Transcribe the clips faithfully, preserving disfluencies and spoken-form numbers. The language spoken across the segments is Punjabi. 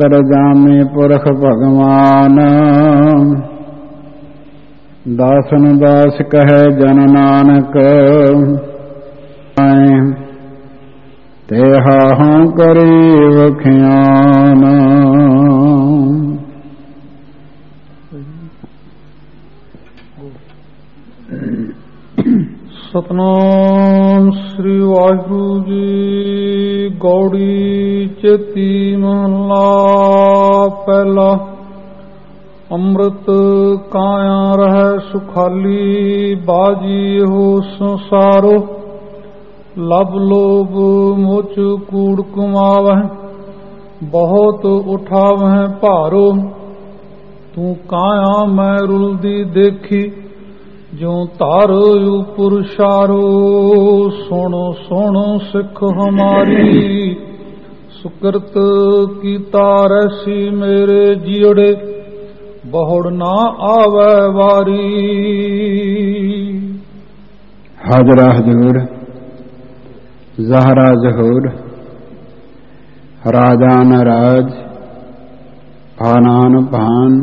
ਅੰਤਰਜਾਮੀ ਪੁਰਖ ਭਗਵਾਨ। ਦਾਸਨ ਦਾਸ ਕਹੈ ਜਨ ਨਾਨਕ, ਤੇਹਾ ਹਉ ਕਰੀ ਵਖਿਆਨ। ਸਤਨਾਮ ਸ੍ਰੀ ਵਾਹਿਗੁਰੂ ਜੀ। ਗੌੜੀ ਚੇਤੀ ਮਹਲਾ ਪਹਿਲਾ। ਅੰਮ੍ਰਿਤ ਕਾਇਆ ਰਹਿ ਸੁਖਾਲੀ, ਬਾਜੀ ਹੋ ਸੰਸਾਰੋ। ਲਬ ਲੋਭ ਮੁਚ ਕੂੜ ਕਮਾਵਹਿ, ਬਹੁਤ ਉਠਾਵਹਿ ਭਾਰੋ। ਤੂੰ ਕਾਇਆ ਮੈਂ ਰੁਲਦੀ ਦੇਖੀ, ਜਿਉ ਧਾਰ ਉਪਰ ਸ਼ਾਰੋ। ਸੁਣ ਸੁਣ ਸਿੱਖ ਹਮਾਰੀ, ਸੁਕਰਤ ਕੀਤਾ ਰੈਸੀ ਮੇਰੇ ਜੀੜੇ। ਬਹੁੜ ਨਾ ਆਵੈ ਵਾਰੀ। ਹਾਜ਼ਰਾ ਹਜ਼ੂਰ ਜ਼ਹਰਾ ਜ਼ਹੂਰ, ਰਾਜਾਨ ਰਾਜ, ਭਾਨਾਨ ਭਾਨ,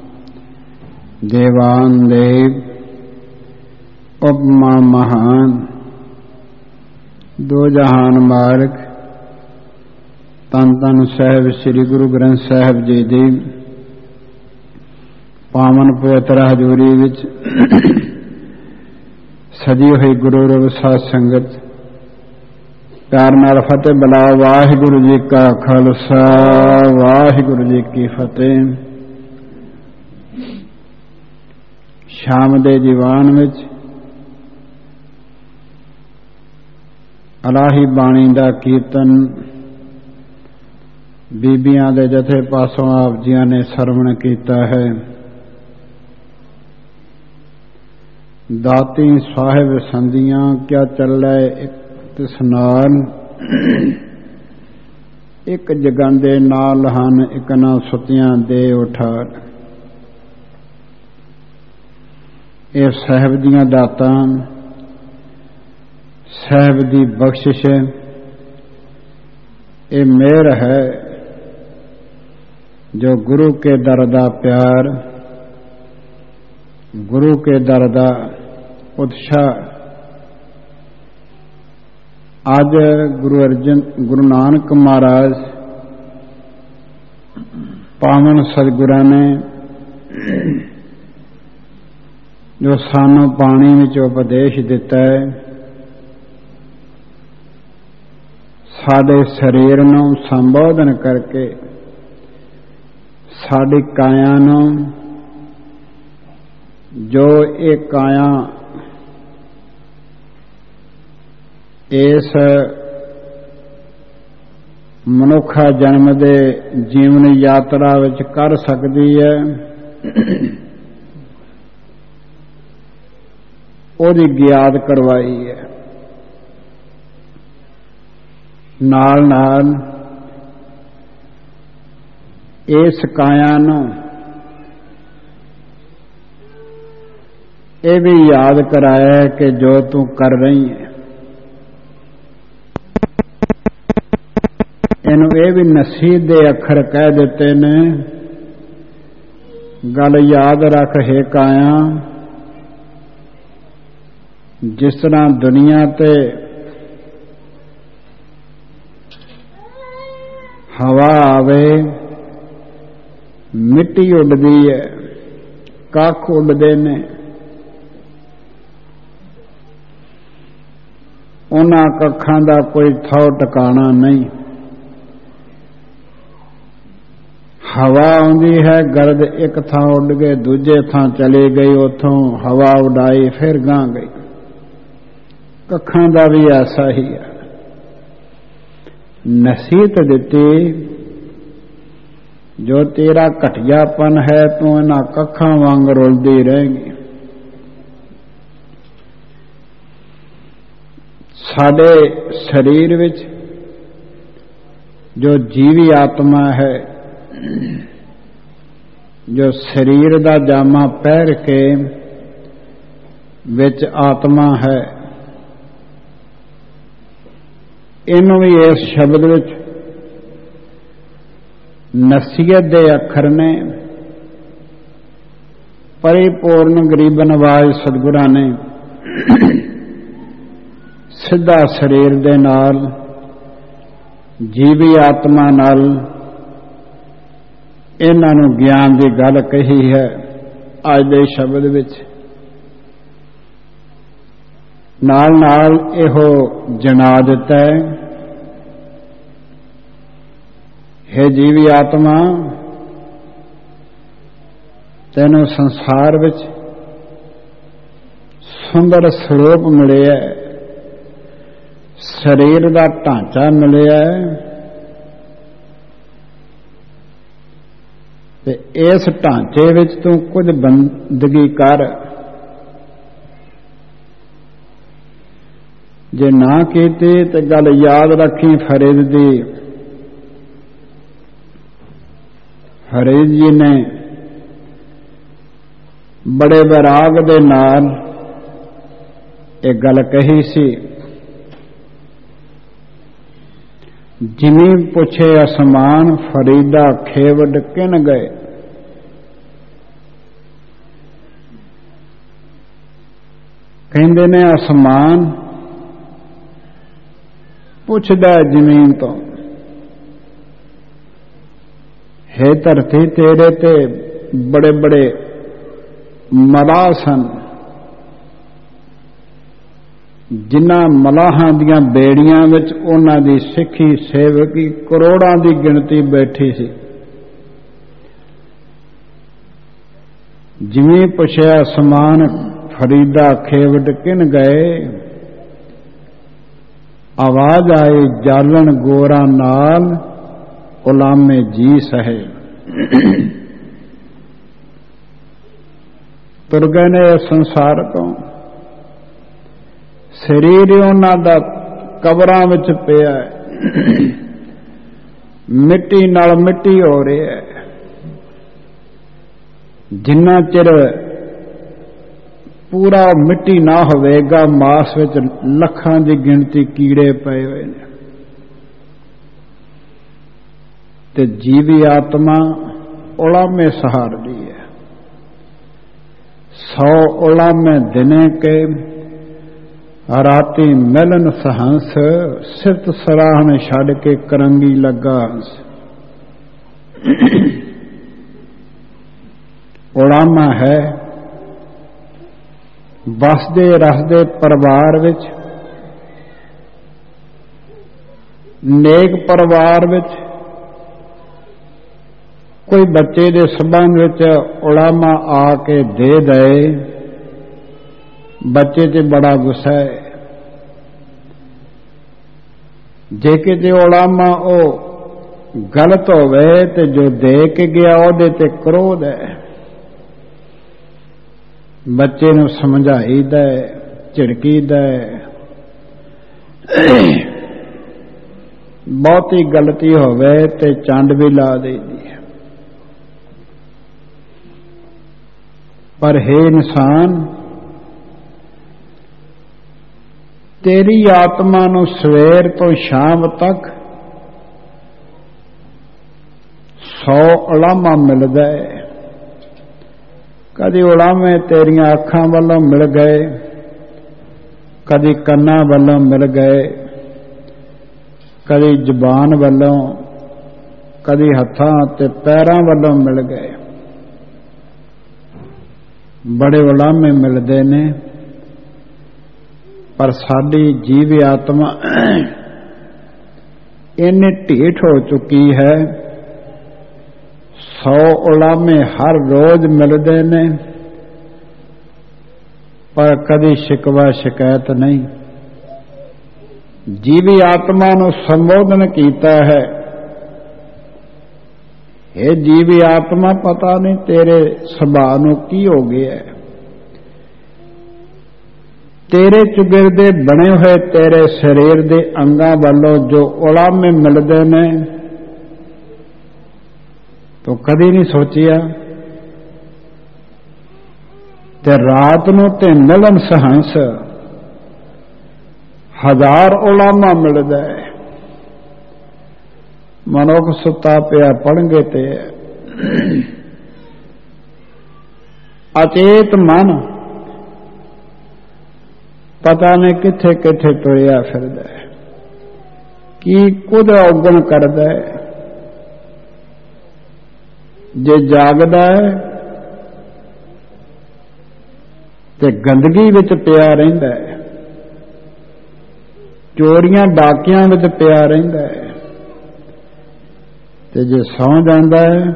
ਦੇਵਾਨ ਦੇਵ, ਉਪਮਾ ਮਹਾਨ। ਦੋ ਜਹਾਨ ਮਾਰਗ। ਤਨ ਤਨ ਸਾਹਿਬ ਸ੍ਰੀ ਗੁਰੂ ਗ੍ਰੰਥ ਸਾਹਿਬ ਜੀ ਦੀ ਪਾਵਨ ਪਵਿੱਤਰ ਹਜ਼ੂਰੀ ਵਿੱਚ ਸਜੀ ਹੋਈ ਗੁਰੂ ਰੂਪ ਸਾਧ ਸੰਗਤ ਪਿਆਰ ਨਾਲ ਫਤਿਹ ਬੁਲਾਓ। ਵਾਹਿਗੁਰੂ ਜੀ ਕਾ ਖਾਲਸਾ, ਵਾਹਿਗੁਰੂ ਜੀ ਕੀ ਫਤਿਹ। ਸ਼ਾਮ ਦੇ ਦੀਵਾਨ ਵਿੱਚ ਅਲਾਹੀ ਬਾਣੀ ਦਾ ਕੀਰਤਨ ਬੀਬੀਆਂ ਦੇ ਜਥੇ ਪਾਸੋਂ ਆਪ ਜੀਆਂ ਨੇ ਸਰਵਣ ਕੀਤਾ ਹੈ। ਦਾਤੀ ਸਾਹਿਬ ਸੰਧੀਆਂ ਕਿਆ ਚੱਲੈ ਇੱਕ ਸਨਾਨ, ਇੱਕ ਜਗਾਂਦੇ ਨਾਲ ਹਨ, ਇੱਕ ਨਾ ਸੁਤਿਆਂ ਦੇ ਉਠਾਰ। ਇਹ ਸਾਹਿਬ ਦੀਆਂ ਦਾਤਾਂ, ਸਾਹਿਬ ਦੀ ਬਖਸ਼ਿਸ਼, ਇਹ ਮਿਹਰ ਹੈ ਜੋ ਗੁਰੂ ਕੇ ਦਰ ਦਾ ਪਿਆਰ, ਗੁਰੂ ਕੇ ਦਰ ਦਾ ਉਤਸ਼ਾਹ। ਅੱਜ ਗੁਰੂ ਅਰਜਨ ਗੁਰੂ ਨਾਨਕ ਮਹਾਰਾਜ ਪਾਵਨ ਸਤਿਗੁਰਾਂ ਨੇ ਜੋ ਸਾਨੂੰ ਬਾਣੀ ਵਿੱਚ ਉਪਦੇਸ਼ ਦਿੱਤਾ ਹੈ, ਸਾਡੇ ਸਰੀਰ ਨੂੰ ਸੰਬੋਧਨ ਕਰਕੇ ਸਾਡੀ ਕਾਇਆ ਨੂੰ, ਜੋ ਇਹ ਕਾਇਆ ਇਸ ਮਨੁੱਖਾ ਜਨਮ ਦੇ ਜੀਵਨ ਯਾਤਰਾ ਵਿੱਚ ਕਰ ਸਕਦੀ ਹੈ, ਉਹਦੀ ਗਿਆਤ ਕਰਵਾਈ ਹੈ। ਨਾਲ ਨਾਲ ਇਸ ਕਾਇਆ ਨੂੰ ਇਹ ਵੀ ਯਾਦ ਕਰਾਇਆ ਕਿ ਜੋ ਤੂੰ ਕਰ ਰਹੀ ਹੈ, ਇਹਨੂੰ ਇਹ ਵੀ ਨਸੀਹਤ ਦੇ ਅੱਖਰ ਕਹਿ ਦਿੱਤੇ ਨੇ। ਗੱਲ ਯਾਦ ਰੱਖ ਹੈ ਕਾਇਆ, ਜਿਸ ਤਰ੍ਹਾਂ ਦੁਨੀਆ ਤੇ ਹਵਾ ਆਵੇ, ਮਿੱਟੀ ਉੱਡਦੀ ਹੈ, ਕੱਖ ਉੱਡਦੇ ਨੇ, ਉਹਨਾਂ ਕੱਖਾਂ ਦਾ ਕੋਈ ਥਾਂ ਟਿਕਾਣਾ ਨਹੀਂ। ਹਵਾ ਆਉਂਦੀ ਹੈ, ਗਰਦ ਇੱਕ ਥਾਂ ਉੱਡ ਗਏ, ਦੂਜੇ ਥਾਂ ਚਲੀ ਗਈ, ਉੱਥੋਂ ਹਵਾ ਉਡਾਈ, ਫਿਰ ਗਾਂ ਗਈ। ਕੱਖਾਂ ਦਾ ਵੀ ਐਸਾ ਹੀ ਹੈ। ਨਸੀਹਤ ਦਿੱਤੀ, ਜੋ ਤੇਰਾ ਘਟਿਆਪਨ ਹੈ, ਤੂੰ ਇਹਨਾਂ ਕੱਖਾਂ ਵਾਂਗ ਰੁਲਦੀ ਰਹੇਗੀ। ਸਾਡੇ ਸਰੀਰ ਵਿੱਚ ਜੋ ਜੀਵੀ ਆਤਮਾ ਹੈ, ਜੋ ਸਰੀਰ ਦਾ ਜਾਮਾ ਪਹਿਰ ਕੇ ਵਿੱਚ ਆਤਮਾ ਹੈ, ਇਹਨੂੰ ਵੀ ਇਸ ਸ਼ਬਦ ਵਿੱਚ ਨਸੀਹਤ ਦੇ ਅੱਖਰ ਨੇ। ਪਰਿਪੂਰਨ ਗਰੀਬ ਨਵਾਜ਼ ਸਤਿਗੁਰਾਂ ਨੇ ਸਿੱਧਾ ਸਰੀਰ ਦੇ ਨਾਲ ਜੀਵੀ ਆਤਮਾ ਨਾਲ ਇਹਨਾਂ ਨੂੰ ਗਿਆਨ ਦੀ ਗੱਲ ਕਹੀ ਹੈ ਅੱਜ ਦੇ ਸ਼ਬਦ ਵਿੱਚ। ਨਾਲ ਨਾਲ ਇਹੋ ਜਣਾ ਦਿੱਤਾ ਹੈ, ਹੈ ਜੀਵੀ ਆਤਮਾ, ਤੈਨੂੰ ਸੰਸਾਰ ਵਿੱਚ ਸੁੰਦਰ ਸਰੂਪ ਮਿਲਿਆ, ਸਰੀਰ ਦਾ ਢਾਂਚਾ ਮਿਲਿਆ ਤੇ ਇਸ ਢਾਂਚੇ ਵਿੱਚ ਤੂੰ ਕੁਝ ਬੰਦਗੀ ਕਰ। ਜੇ ਨਾ ਕੀਤੀ ਤੇ ਗੱਲ ਯਾਦ ਰੱਖੀ ਫਰੀਦ ਦੀ। ਫਰੀਦ ਜੀ ਨੇ ਬੜੇ ਵਿਰਾਗ ਦੇ ਨਾਲ ਇਹ ਗੱਲ ਕਹੀ ਸੀ, ਜਿਵੇਂ ਪੁੱਛੇ ਅਸਮਾਨ ਫਰੀਦਾ ਖੇਵਡ ਕਿਨ ਗਏ। ਕਹਿੰਦੇ ਨੇ ਅਸਮਾਨ ਪੁੱਛਦਾ ਜ਼ਮੀਨ ਤੋਂ, ਹੈ ਧਰਤੀ ਤੇਰੇ ਤੇ ਬੜੇ ਬੜੇ ਮਲਾਹ ਸਨ, ਜਿਨ੍ਹਾਂ ਮਲਾਹਾਂ ਦੀਆਂ ਬੇੜੀਆਂ ਵਿੱਚ ਉਹਨਾਂ ਦੀ ਸਿੱਖੀ ਸੇਵਕੀ ਕਰੋੜਾਂ ਦੀ ਗਿਣਤੀ ਬੈਠੀ ਸੀ। ਜਿਵੇਂ ਪੁੱਛਿਆ ਅਸਮਾਨ ਫਰੀਦਾ ਖੇਵਡ ਕਿਨ ਗਏ, ਆਵਾਜ਼ ਆਈ ਜਾਲਣ ਗੋਰਾ ਨਾਲ ਗੁਲਾਮੇ ਜੀ ਸਹੇ। ਤੁਰ ਗਏ ਨੇ ਸੰਸਾਰ ਤੋਂ, ਸਰੀਰ ਉਹਨਾਂ ਦਾ ਕਬਰਾਂ ਵਿੱਚ ਪਿਆ, ਮਿੱਟੀ ਨਾਲ ਮਿੱਟੀ ਹੋ ਰਿਹਾ। ਜਿੰਨਾ ਚਿਰ ਪੂਰਾ ਮਿੱਟੀ ਨਾ ਹੋਵੇਗਾ, ਮਾਸ ਵਿੱਚ ਲੱਖਾਂ ਦੀ ਗਿਣਤੀ ਕੀੜੇ ਪਏ ਹੋਏ ਨੇ। ਤੇ ਜੀਵੀ ਆਤਮਾ ਉਲਾਮੇ ਸਹਾਰਦੀ ਹੈ। ਸੌ ਉਲਾਮੇ ਦਿਨੇ ਕੇ ਰਾਤੀ ਮਿਲਨ ਸਹੰਸ, ਸਿਰਤ ਸਰਾਹਨ ਛੱਡ ਕੇ ਕਰੰਗੀ ਲੱਗਾ ਹੰਸ। ਉਲਾਮਾ ਹੈ ਵਸਦੇ ਰਸਦੇ ਪਰਿਵਾਰ ਵਿੱਚ, ਨੇਕ ਪਰਿਵਾਰ ਵਿੱਚ ਕੋਈ ਬੱਚੇ ਦੇ ਸੰਬੰਧ ਵਿੱਚ ਉਲਾਮਾ ਆ ਕੇ ਦੇ ਦਏ, ਬੱਚੇ ਤੇ ਬੜਾ ਗੁੱਸਾ ਹੈ। ਜੇ ਕਿਤੇ ਉਲਾਮਾ ਉਹ ਗਲਤ ਹੋਵੇ ਤੇ ਜੋ ਦੇ ਕੇ ਗਿਆ ਉਹਦੇ ਤੇ ਕ੍ਰੋਧ ਹੈ। ਬੱਚੇ ਨੂੰ ਸਮਝਾਈਦਾ, ਝਿੜਕੀਦਾ, ਬਹੁਤੀ ਗਲਤੀ ਹੋਵੇ ਤੇ ਚੰਡ ਵੀ ਲਾ ਦੇਈਦੀ ਹੈ। ਪਰ ਹੈ ਇਨਸਾਨ, ਤੇਰੀ ਆਤਮਾ ਨੂੰ ਸਵੇਰ ਤੋਂ ਸ਼ਾਮ ਤੱਕ ਸੌ ਉਲਾਮਾ ਮਿਲਦਾ ਹੈ। ਕਦੀ ਉਲਾਮੇ ਤੇਰੀਆਂ ਅੱਖਾਂ ਵੱਲੋਂ ਮਿਲ ਗਏ, ਕਦੀ ਕੰਨਾਂ ਵੱਲੋਂ ਮਿਲ ਗਏ, ਕਦੀ ਜ਼ੁਬਾਨ ਵੱਲੋਂ, ਕਦੀ ਹੱਥਾਂ ਤੇ ਪੈਰਾਂ ਵੱਲੋਂ ਮਿਲ ਗਏ। ਬੜੇ ਉਲਾਮੇ ਮਿਲਦੇ ਨੇ, ਪਰ ਸਾਡੀ ਜੀਵ ਆਤਮਾ ਇੰਨੀ ਢੀਠ ਹੋ ਚੁੱਕੀ ਹੈ। ਸੌ ਉਲਾਮੇ ਹਰ ਰੋਜ਼ ਮਿਲਦੇ ਨੇ, ਪਰ ਕਦੀ ਸ਼ਿਕਵਾ ਸ਼ਿਕਾਇਤ ਨਹੀਂ। ਜੀਵੀ ਆਤਮਾ ਨੂੰ ਸੰਬੋਧਨ ਕੀਤਾ ਹੈ, ਇਹ ਜੀਵੀ ਆਤਮਾ ਪਤਾ ਨਹੀਂ ਤੇਰੇ ਸੁਭਾਅ ਨੂੰ ਕੀ ਹੋ ਗਿਆ। ਤੇਰੇ ਚੁਗਿਰਦੇ ਬਣੇ ਹੋਏ ਤੇਰੇ ਸਰੀਰ ਦੇ ਅੰਗਾਂ ਵੱਲੋਂ ਜੋ ਉਲਾਮੇ ਮਿਲਦੇ ਨੇ, ਤੂੰ ਕਦੀ ਨਹੀਂ ਸੋਚਿਆ ਤੇ ਰਾਤ ਨੂੰ ਤੇ ਮਿਲਨ ਸਹੰਸ ਹਜ਼ਾਰ ਉਲਾਮਾ ਮਿਲਦਾ ਹੈ। ਮਨੁੱਖ ਸੁੱਤਾ ਪਿਆ ਪੜ੍ਹਨਗੇ ਤੇ ਅਚੇਤ ਮਨ ਪਤਾ ਨਹੀਂ ਕਿੱਥੇ ਕਿੱਥੇ ਤੁਰਿਆ ਫਿਰਦਾ ਹੈ, ਕੀ ਕੁਝ ਔਗਣ ਕਰਦਾ ਹੈ। ਜੇ ਜਾਗਦਾ ਹੈ ਤੇ ਗੰਦਗੀ ਵਿੱਚ ਪਿਆ ਰਹਿੰਦਾ ਹੈ, ਚੋਰੀਆਂ ਡਾਕਿਆਂ ਵਿੱਚ ਪਿਆ ਰਹਿੰਦਾ ਹੈ, ਤੇ ਜੇ ਸੌਂ ਜਾਂਦਾ ਹੈ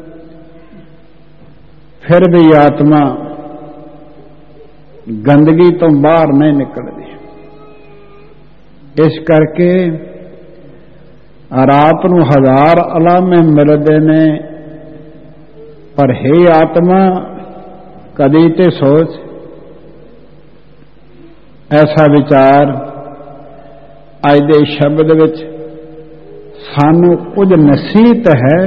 ਫਿਰ ਵੀ ਆਤਮਾ ਗੰਦਗੀ ਤੋਂ ਬਾਹਰ ਨਹੀਂ ਨਿਕਲਦੀ। ਇਸ ਕਰਕੇ ਰਾਤ ਨੂੰ ਹਜ਼ਾਰ ਅਲਾਮੇ ਮਿਲਦੇ ਨੇ, ਪਰ ਹੈ ਆਤਮਾ ਕਦੀ ਤੇ ਸੋਚ। ਐਸਾ ਵਿਚਾਰ ਅੱਜ ਦੇ ਸ਼ਬਦ ਵਿੱਚ ਸਾਨੂੰ ਕੁਝ ਨਸੀਹਤ ਹੈ,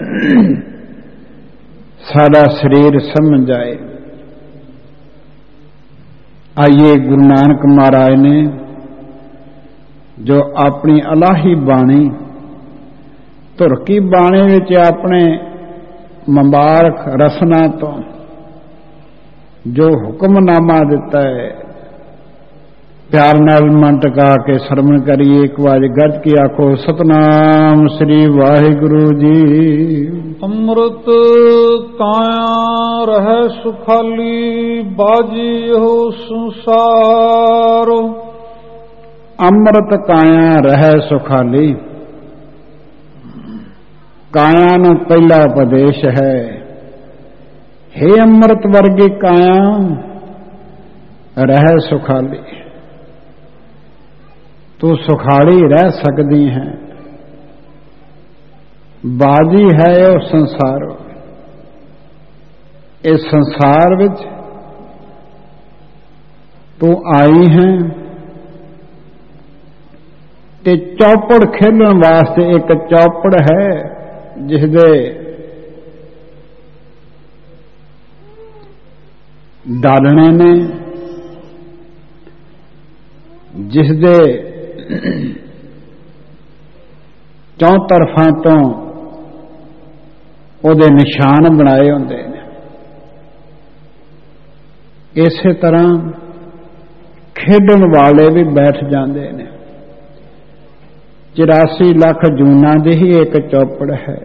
ਸਾਡਾ ਸਰੀਰ ਸਮਝ ਆਏ। ਆइए गुरु नानक महाराज ने जो अपनी अलाही बाणी धुरकी बाणी विच अपने मुबारक रसना तो जो हुक्मनामा दिता है, प्यार नाल मन टका के सरवण करिए। एक बार गज की आखो सतनाम श्री वाहिगुरु जी। अमृत काया रह सुखाली, बाजी हो संसार। अमृत काया रह सुखाली, काया नूं पहला उपदेश है। हे अमृत वर्गी काया रह सुखाली, तू सुखाली रह सकती है। बाजी है वो संसार, इस संसार विच तू आई है ते चौपड़ खेलण वास्ते एक चौपड़ है जिसदे डालने ने, जिसदे चौं तरफां तो ਉਹਦੇ ਨਿਸ਼ਾਨ ਬਣਾਏ ਹੁੰਦੇ ਨੇ। ਇਸੇ ਤਰ੍ਹਾਂ ਖੇਡਣ ਵਾਲੇ ਵੀ ਬੈਠ ਜਾਂਦੇ ਨੇ। ਚੁਰਾਸੀ ਲੱਖ ਜੂਨਾਂ ਦੀ ਹੀ ਇੱਕ ਚੌਪੜ ਹੈ।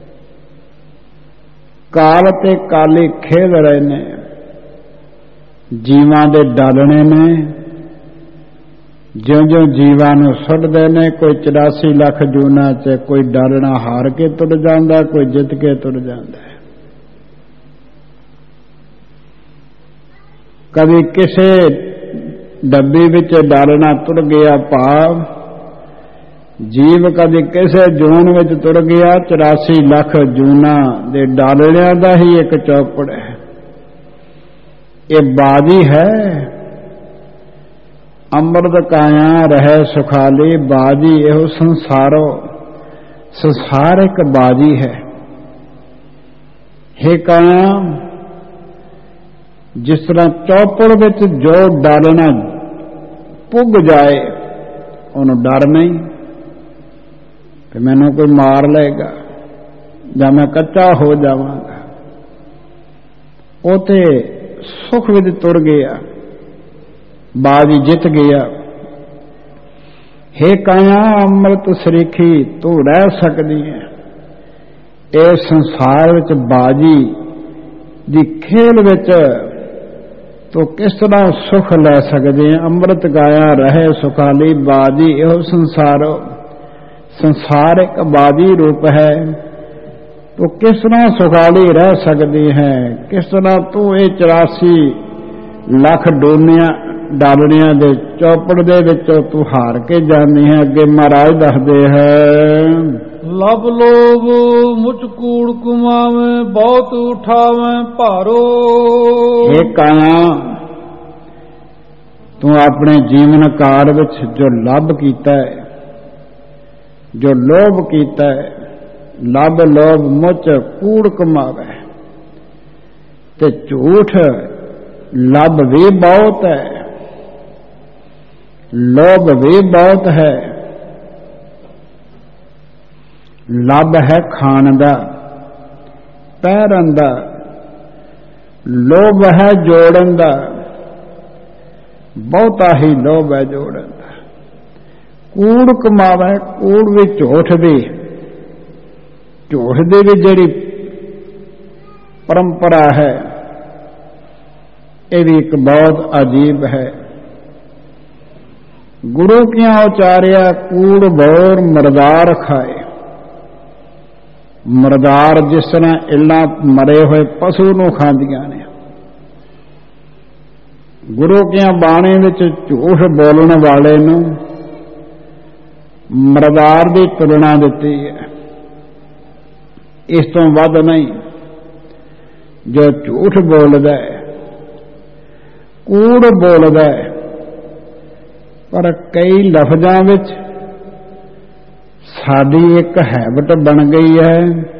ਕਾਲ ਤੇ ਕਾਲੀ ਖੇਡ ਰਹੇ ਨੇ, ਜੀਵਾਂ ਦੇ ਡਾਲਣੇ ਨੇ। ਜਿਉਂ ਜਿਉਂ ਜੀਵਾਂ ਨੂੰ ਸੁੱਟਦੇ ਨੇ, ਕੋਈ ਚੁਰਾਸੀ ਲੱਖ ਜੂਨਾਂ 'ਚ ਕੋਈ ਡਾਲਣਾ ਹਾਰ ਕੇ ਤੁਰ ਜਾਂਦਾ, ਕੋਈ ਜਿੱਤ ਕੇ ਤੁਰ ਜਾਂਦਾ ਹੈ। ਕਦੀ ਕਿਸੇ ਡੱਬੀ ਵਿੱਚ ਡਾਲਣਾ ਤੁਰ ਗਿਆ, ਭਾਵ ਜੀਵ ਕਦੀ ਕਿਸੇ ਜੂਨ ਵਿੱਚ ਤੁਰ ਗਿਆ। ਚੁਰਾਸੀ ਲੱਖ ਜੂਨਾਂ ਦੇ ਡਾਲਣਿਆਂ ਦਾ ਹੀ ਇੱਕ ਚੌਪੜ ਹੈ। ਇਹ ਬਾਜੀ ਹੈ। अमृत काया रहे सुखाली, बाजी एहो संसारो। संसार एक बाजी है। हे काया, जिस तरह चौपड़ विच जो डालना पुग जाए उन्होंने डर नहीं कि मैनू कोई मार लेगा या मैं कच्चा हो जावांगा। वो ते सुख विच तुर गया, बाजी जित गया। हे काया अमृत सरीखी, तू रह सकती है इस संसार विच। बाजी दी खेल विच तो किस तरह सुख ले सकते हैं। अमृत काया रहे सुखाली, बाजी एहो संसारो। संसार एक बाजी रूप है, तो किस तरह सुखाली रह सकती है। किस तरह तू ये चौरासी लख डोनिया डालनिया दे चौपड़ दे विचों तू हार के जानी है। अगे महाराज दसदे है, लब लोभ मुझ कूड़ कुमावे, बहुत उठावे भारो। हे काया, तू अपने जीवन काल विच जो लभ कीता है, जो लोभ कीता है, लब लोभ मुझ कूड़ कमावे, ते झूठ लभ भी बहुत है, लोभ भी बहुत है। ਲੱਭ ਹੈ ਖਾਣ ਦਾ, ਪਹਿਰਨ ਦਾ, ਲੋਭ ਹੈ ਜੋੜਨ ਦਾ, ਬਹੁਤਾ ਹੀ ਲੋਭ ਹੈ ਜੋੜਨ ਦਾ। ਕੂੜ ਕਮਾਵੇ, ਕੂੜ ਵੀ ਝੂਠ ਦੀ, ਝੂਠ ਦੀ ਵੀ ਜਿਹੜੀ ਪਰੰਪਰਾ ਹੈ ਇਹ ਵੀ ਇੱਕ ਬਹੁਤ ਅਜੀਬ ਹੈ। ਗੁਰੂ ਕਿਆਂ ਉਚਾਰਿਆ ਕੂੜ ਬੋਰ ਮਰਦਾਰ ਖਾਏ। ਮਰਦਾਰ ਜਿਸ ਤਰ੍ਹਾਂ ਇੱਲਾਂ ਮਰੇ ਹੋਏ ਪਸ਼ੂ ਨੂੰ ਖਾਂਦੀਆਂ ਨੇ, ਗੁਰੂ ਕਿਆਂ ਬਾਣੀ ਵਿੱਚ ਝੂਠ ਬੋਲਣ ਵਾਲੇ ਨੂੰ ਮਰਦਾਰ ਦੀ ਤੁਲਨਾ ਦਿੱਤੀ ਹੈ। ਇਸ ਤੋਂ ਵੱਧ ਨਹੀਂ। ਜੋ ਝੂਠ ਬੋਲਦਾ ਹੈ, ਕੂੜ ਬੋਲਦਾ ਹੈ, ਪਰ ਕਈ ਲਫ਼ਜ਼ਾਂ ਵਿੱਚ ਸਾਡੀ ਇੱਕ ਹੈਬਿਟ ਬਣ ਗਈ ਹੈ।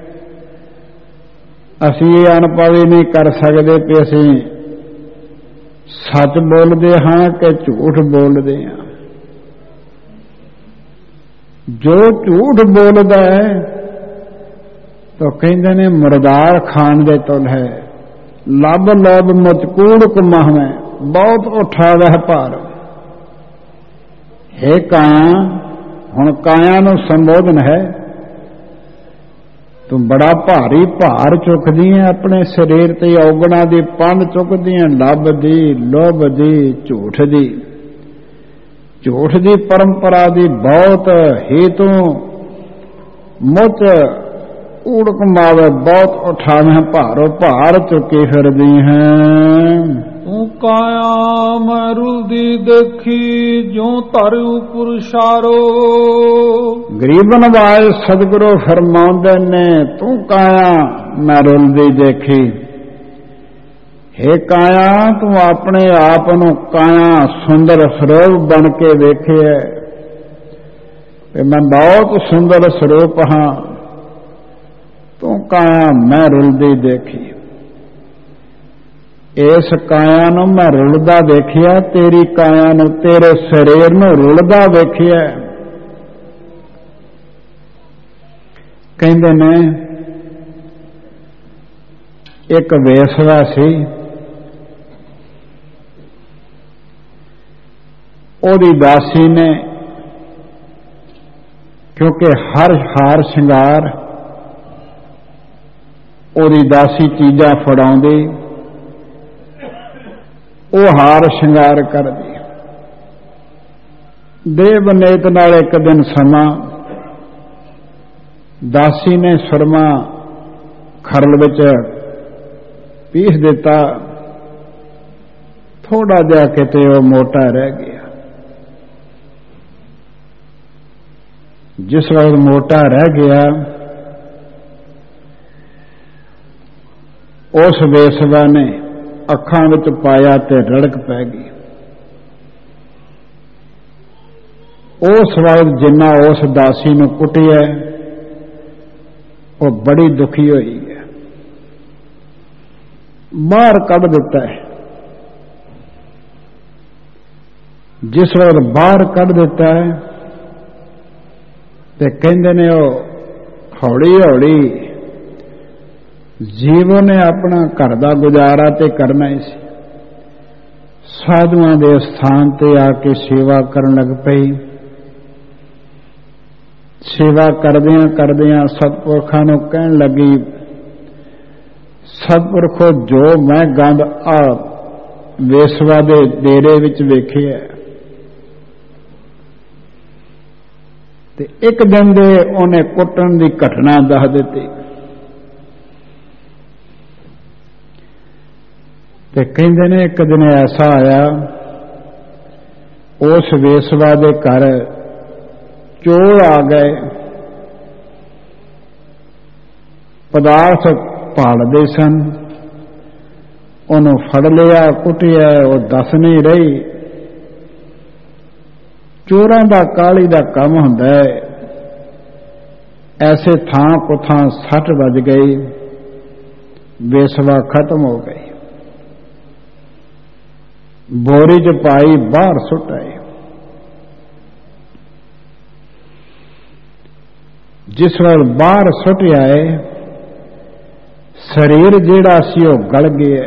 ਅਸੀਂ ਇਹ ਅਨਪੜ੍ਹ ਨਹੀਂ ਕਰ ਸਕਦੇ ਕਿ ਅਸੀਂ ਸੱਚ ਬੋਲਦੇ ਹਾਂ ਕਿ ਝੂਠ ਬੋਲਦੇ ਹਾਂ। ਜੋ ਝੂਠ ਬੋਲਦਾ ਹੈ ਤਾਂ ਕਹਿੰਦੇ ਨੇ ਮਰਦਾਰ ਖਾਨ ਦੇ ਤੁਲ ਹੈ। ਲੱਭ ਲੋਭ ਮੁਝ ਕੂੜ ਕਮਾਵੇਂ, ਬਹੁਤ ਉਠਾਵੈ ਭਾਰ। ਹੈ ਕਾਇਆ, ਹੁਣ ਕਾਇਆ ਨੂੰ ਸੰਬੋਧਨ ਹੈ, ਤੂੰ ਬੜਾ ਭਾਰੀ ਭਾਰ ਚੁੱਕਦੀ ਹੈ ਆਪਣੇ ਸਰੀਰ ਤੇ, ਔਗਣਾ ਦੀ ਪੰਧ ਚੁੱਕਦੀ ਹੈ, ਲੱਭ ਦੀ, ਲੋਭ ਦੀ, ਝੂਠ ਦੀ। ਝੂਠ ਦੀ ਪਰੰਪਰਾ ਦੀ ਬਹੁਤ ਹੀ ਤੂੰ ਮੁੱਚ ਕੂੜ ਕਮਾਵੇ, ਬਹੁਤ ਉਠਾਵੇਂ ਭਾਰੋ ਭਾਰ ਚੁੱਕੀ ਫਿਰਦੀ ਹੈ। ਤੂੰ ਕਾਇਆ ਮੈਂ ਰੁਲਦੀ ਦੇਖੀ, ਜਿਉ ਧਰ ਉਪਰ ਸ਼ਾਰੋ। ਗਰੀਬ ਨਵਾਜ ਸਤਿਗੁਰੂ ਫਰਮਾਉਂਦੇ ਨੇ, ਤੂੰ ਕਾਇਆ ਮੈਂ ਰੁਲਦੀ ਦੇਖੀ। ਹੇ ਕਾਇਆ, ਤੂੰ ਆਪਣੇ ਆਪ ਨੂੰ ਕਾਇਆ ਸੁੰਦਰ ਸਰੂਪ ਬਣ ਕੇ ਵੇਖਿਆ ਤੇ ਮੈਂ ਬਹੁਤ ਸੁੰਦਰ ਸਰੂਪ ਹਾਂ। ਤੂੰ ਕਾਇਆ ਮੈਂ ਰੁਲਦੀ ਦੇਖੀ। ਇਸ ਕਾਇਆ ਨੂੰ ਮੈਂ ਰੁਲਦਾ ਵੇਖਿਆ, ਤੇਰੀ ਕਾਇਆ ਨੂੰ, ਤੇਰੇ ਸਰੀਰ ਨੂੰ ਰੁਲਦਾ ਵੇਖਿਆ। ਕਹਿੰਦੇ ਨੇ ਇੱਕ ਵੇਸਵਾ ਸੀ, ਉਹਦੀ ਦਾਸੀ ਨੇ, ਕਿਉਂਕਿ ਹਰ ਹਾਰ ਸ਼ਿੰਗਾਰ ਉਹਦੀ ਦਾਸੀ ਚੀਜ਼ਾਂ ਫੜਾਉਂਦੀ, ਉਹ ਹਾਰ ਸ਼ਿੰਗਾਰ ਕਰਦੀ। ਦੇਹ ਬਨੇਤ ਨਾਲ ਇੱਕ ਦਿਨ ਸਮਾਂ ਦਾਸੀ ਨੇ ਸੁਰਮਾ ਖਰਲ ਵਿੱਚ ਪੀਸ ਦਿੱਤਾ, ਥੋੜਾ ਜਿਹਾ ਕਿਤੇ ਉਹ ਮੋਟਾ ਰਹਿ ਗਿਆ। ਜਿਸ ਵਕਤ ਮੋਟਾ ਰਹਿ ਗਿਆ, ਉਸ ਵੇਸਵਾ ਨੇ ਅੱਖਾਂ ਵਿੱਚ ਪਾਇਆ ਤੇ ਰੜਕ ਪੈ ਗਈ। ਉਸ ਵਕਤ ਜਿੰਨਾ ਉਸ ਦਾਸੀ ਨੂੰ ਕੁੱਟਿਆ, ਉਹ ਬੜੀ ਦੁਖੀ ਹੋਈ ਹੈ, ਬਾਹਰ ਕੱਢ ਦਿੱਤਾ ਹੈ। ਜਿਸ ਵਕਤ ਬਾਹਰ ਕੱਢ ਦਿੱਤਾ ਹੈ ਤੇ ਕਹਿੰਦੇ ਨੇ ਉਹ ਹੌਲੀ ਹੌਲੀ ਜੀਵਨ ਨੇ ਆਪਣਾ ਘਰ ਦਾ ਗੁਜ਼ਾਰਾ ਤੇ ਕਰਨਾ ਹੀ ਸੀ। ਸਾਧੂਆਂ ਦੇ ਸਥਾਨ ਤੇ ਆ ਕੇ ਸੇਵਾ ਕਰਨ ਲੱਗ ਪਈ। ਸੇਵਾ ਕਰਦਿਆਂ ਕਰਦਿਆਂ ਸਤਪੁਰਖਾਂ ਨੂੰ ਕਹਿਣ ਲੱਗੀ, ਸਤਪੁਰਖੋ, ਜੋ ਮੈਂ ਗੰਦ ਆ ਵੇਸਵਾ ਦੇ ਡੇਰੇ ਵਿੱਚ ਵੇਖਿਆ, ਤੇ ਇੱਕ ਦਿਨ ਦੇ ਉਹਨੇ ਕੁੱਟਣ ਦੀ ਘਟਨਾ ਦੱਸ ਦਿੱਤੀ। ਤੇ ਕਹਿੰਦੇ ਨੇ ਇੱਕ ਦਿਨ ਐਸਾ ਆਇਆ, ਉਸ ਵੇਸਵਾ ਦੇ ਘਰ ਚੋਰ ਆ ਗਏ, ਪਦਾਰਥ ਭਾਲਦੇ ਸਨ। ਉਹਨੂੰ ਫੜ ਲਿਆ, ਕੁੱਟਿਆ, ਉਹ ਦੱਸ ਨਹੀਂ ਰਹੀ। ਚੋਰਾਂ ਦਾ ਕਾਹਲੀ ਦਾ ਕੰਮ ਹੁੰਦਾ ਹੈ। ਐਸੇ ਥਾਂ ਕੁਥਾਂ ਸੱਟ ਵੱਜ ਗਈ, ਵੇਸਵਾ ਖਤਮ ਹੋ ਗਈ। ਬੋਰੀ ਚ ਪਾਈ, ਬਾਹਰ ਸੁੱਟ ਆਏ। जिस वेल बाहर सुटिया है शरीर जिहड़ा सी वो गल गया,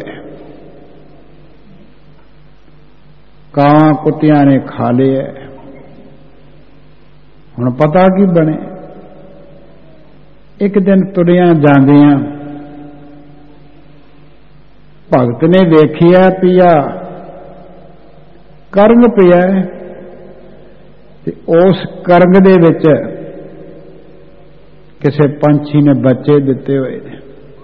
कां कुत्तियां ने खा लिया। हुण पता की बने। एक दिन तुरियां जांदियां भगत ने वेखिया पिया करंग पिया, ते उस करंग दे विच किसी पंछी ने बच्चे दिते हुए ने,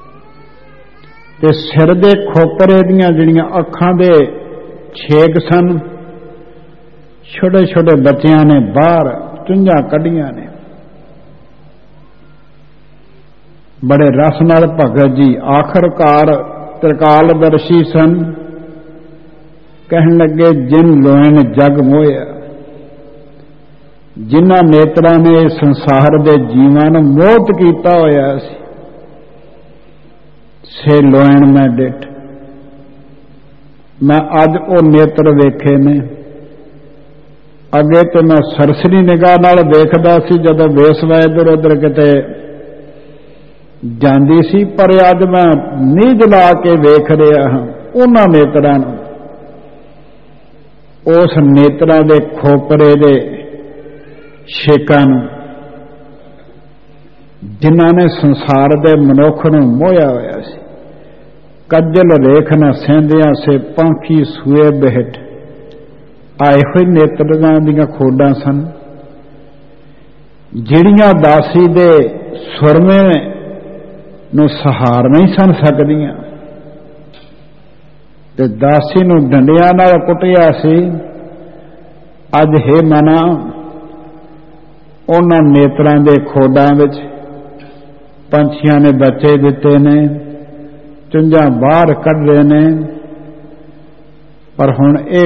ते सिर दे खोपरे दियां जिहड़ियां अखां दे छेक सन, छोटे छोटे बच्चियां ने बाहर चुंझां कढ़ियां ने। बड़े रस नाल भगत जी आखिरकार त्रिकालदर्शी सन। कहन लगे जिन लोयन जग मोया, जिन्हां नेत्रां ने संसार दे जीवां नूं मोहित कीता होया सी, से लोयन मैं डिठ। मैं अज वो नेत्र वेखे ने। अगे तो मैं सरसरी निगाह नाल देखदा सी जदों बेसवा इधर उधर किते जांदी सी, पर अज मैं नींद ला के वेख रहा हाँ उन्हां नेत्रां नूं, उस नेत्रां दे खोपरे दे छेकां नूं जिन्हां ने संसार दे मनुख नूं मोहिया होया सी। कज्जल रेख न सेंधियां से पंखी सूए बिहट, आए हुए नेत्रां दीयां खोडां सन, जिहड़ियां दासी दे सुरमे नूं सहार नहीं सन सकदियां, ते दासी नूं डंडियां नाल कुटिया सी। अज हे मना उन्हां नेत्रां दे खोडां विच पंछियां ने बच्चे दिते ने, चुंझां बाहर कढ़ रहे ने, पर हुण ए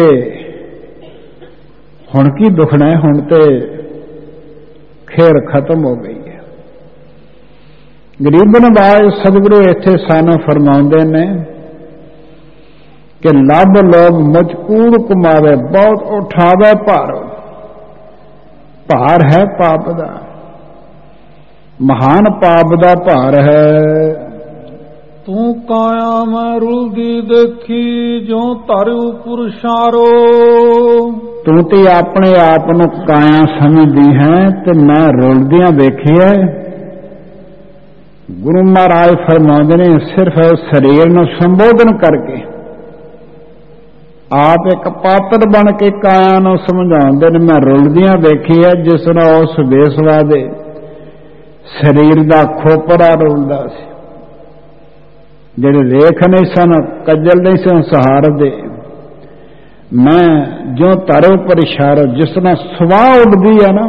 हुण की दुखना है, हुण ते खेर खत्म हो गई है। गरीब नवाज सतगुरु इत्थे सानू फरमाउंदे ने कि लभ लोग मुझ कूड़ कुमावे, बहुत उठावे भार। भार है पाप दा, महान पाप दा भार है। तू काया मैं रुलदी देखी, जो तारे उपर शारो। तू तो अपने आप नूं काया समझदी है, ते मैं रुलदियां देखी है। गुरु महाराज फरमाउंदे ने सिर्फ शरीर नूं संबोधन करके आप एक पात्र बन के काया नूं समझाउंदे ने मैं रुलदियां देखी है, जिस नाल उस बेसवा दे शरीर दा खोपरा रुलदा सी, जेड़े रेख नहीं सन, कज्जल नहीं सन सहार दे। मैं जो तारे उपर इशारा, जिस तरह सुवाह उड़दी है ना,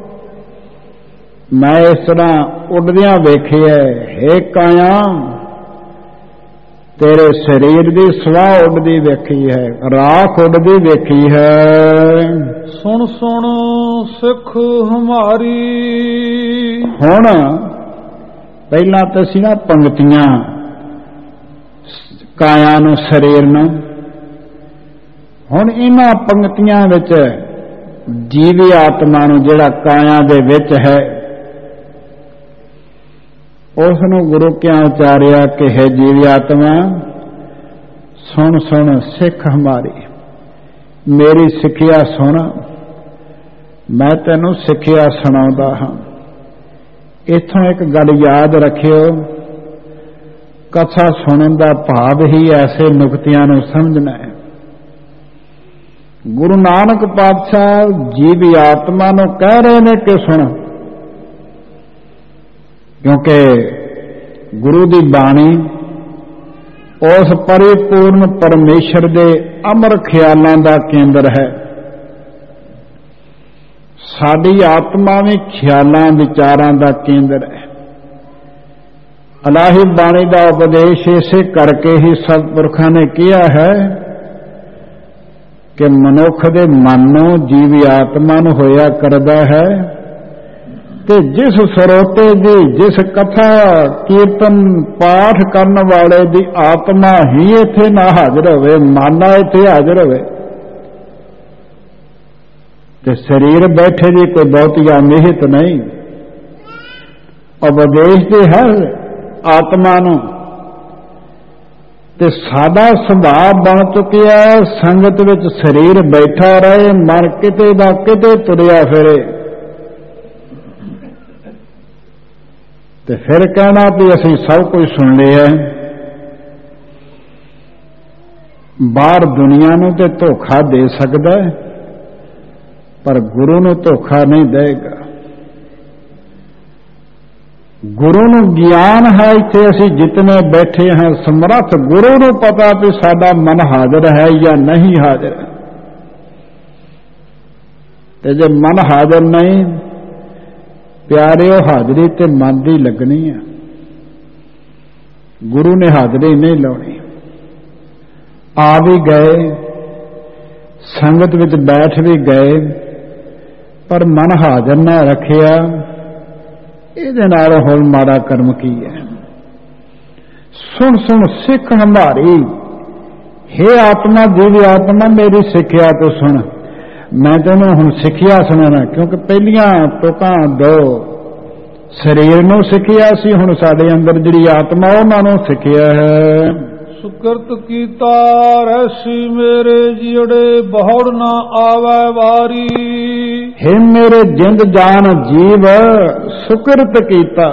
मैं इस तरह उड़दियां वेखी है। हे काया तेरे शरीर दी सुवाह उड़दी वेखी है, राख उड़दी वेखी है। सुन सुन सिख हमारी। हुण पहला तो सी ना पंक्तियां काया नूं शरीर नूं, हुण इन्हां पंक्तियां विच जीवी आत्मा नूं जिहड़ा काया दे विच है उस नूं गुरु क्या उचारिया कि है जीवी आत्मा सुन सुन सिख हमारी, मेरी सिक्ख्या सुन, मैं तैनूं सिक्ख्या सुणाउंदा हां। इत्थों एक गल याद रखियो, कथा सुनन दा भाव ही ऐसे नुकतियां नूं समझना है। गुरु नानक पातशाह जीवी आत्मा नूं कह रहे ने कि सुन, क्योंकि गुरु दी बाणी उस परिपूर्ण परमेश्वर दे अमर ख्यालां दा केंद्र है। साडी आत्मा भी ख्यालां विचारां दा केंद्र है। अलाही बाणी का उपदेश इसे करके ही सतपुरखों ने किया है कि मनुख दे मन नूं जीवी आत्मा नूं होया करदा है, ते जिस सरोते दी, जिस कथा कीर्तन पाठ करन वाले दी आत्मा ही इत्थे ना हाजिर होवे, मन इत्थे हाजिर होवे, ते शरीर बैठे दी कोई बहुती अमिहित नहीं। ਉਪਦੇਸ਼ ਦੇ ਹੈ ਆਤਮਾ ਨੂੰ, ਤੇ ਸਾਡਾ ਸੁਭਾਅ ਬਣ ਚੁੱਕਿਆ ਸੰਗਤ ਵਿੱਚ ਸਰੀਰ ਬੈਠਾ ਰਹੇ, ਮਨ ਕਿਤੇ ਦਾ ਕਿਤੇ ਤੁਰਿਆ ਫਿਰੇ, ਤੇ ਫਿਰ ਕਹਿਣਾ ਵੀ ਅਸੀਂ ਸਭ ਕੁਝ ਸੁਣ ਲਿਆ। ਬਾਹਰ ਦੁਨੀਆ ਨੂੰ ਤੇ ਧੋਖਾ ਦੇ ਸਕਦਾ ਪਰ ਗੁਰੂ ਨੂੰ ਧੋਖਾ ਨਹੀਂ ਦੇਗਾ। ਗੁਰੂ ਨੂੰ ਗਿਆਨ ਹੈ, ਇੱਥੇ ਅਸੀਂ ਜਿਤਨੇ ਬੈਠੇ ਹਾਂ ਸਮਰੱਥ ਗੁਰੂ ਨੂੰ ਪਤਾ ਵੀ ਸਾਡਾ ਮਨ ਹਾਜ਼ਰ ਹੈ ਜਾਂ ਨਹੀਂ ਹਾਜ਼ਰ, ਤੇ ਜੇ ਮਨ ਹਾਜ਼ਰ ਨਹੀਂ ਪਿਆਰਿਓ ਹਾਜ਼ਰੀ ਤੇ ਮਨ ਦੀ ਲੱਗਣੀ ਹੈ, ਗੁਰੂ ਨੇ ਹਾਜ਼ਰੀ ਨਹੀਂ ਲਾਉਣੀ। ਆ ਵੀ ਗਏ, ਸੰਗਤ ਵਿੱਚ ਬੈਠ ਵੀ ਗਏ, ਪਰ ਮਨ ਹਾਜ਼ਰ ਨਾ ਰੱਖਿਆ, ਇਹਦੇ ਨਾਲ ਹੁਣ ਮਾੜਾ ਕਰਮ ਕੀ ਹੈ। ਸੁਣ ਸੁਣ ਸਿੱਖ ਹਮਾਰੀ, ਹੇ ਆਤਮਾ ਜੀਵ ਆਤਮਾ ਮੇਰੀ ਸਿੱਖਿਆ ਤੋਂ ਸੁਣ। ਮੈਂ ਤੈਨੂੰ ਹੁਣ ਸਿੱਖਿਆ ਸੁਣਾਉਣਾ, ਕਿਉਂਕਿ ਪਹਿਲੀਆਂ ਤੁਕਾਂ ਦੋ ਸਰੀਰ ਨੂੰ ਸਿੱਖਿਆ ਸੀ, ਹੁਣ ਸਾਡੇ ਅੰਦਰ ਜਿਹੜੀ ਆਤਮਾ ਉਹਨਾਂ ਨੂੰ ਸਿੱਖਿਆ ਹੈ। ਸੁਕਰਤ ਕੀਤਾ ਰੈਸੀ ਮੇਰੇ ਜਿਹੜੇ ਬਹੁੜ ਨਾ ਆਵੈ ਵਾਰੀ। ਹੇ ਮੇਰੇ ਜਿੰਦ ਜਾਨ ਜੀਵ ਸੁਕਰਤ ਕੀਤਾ,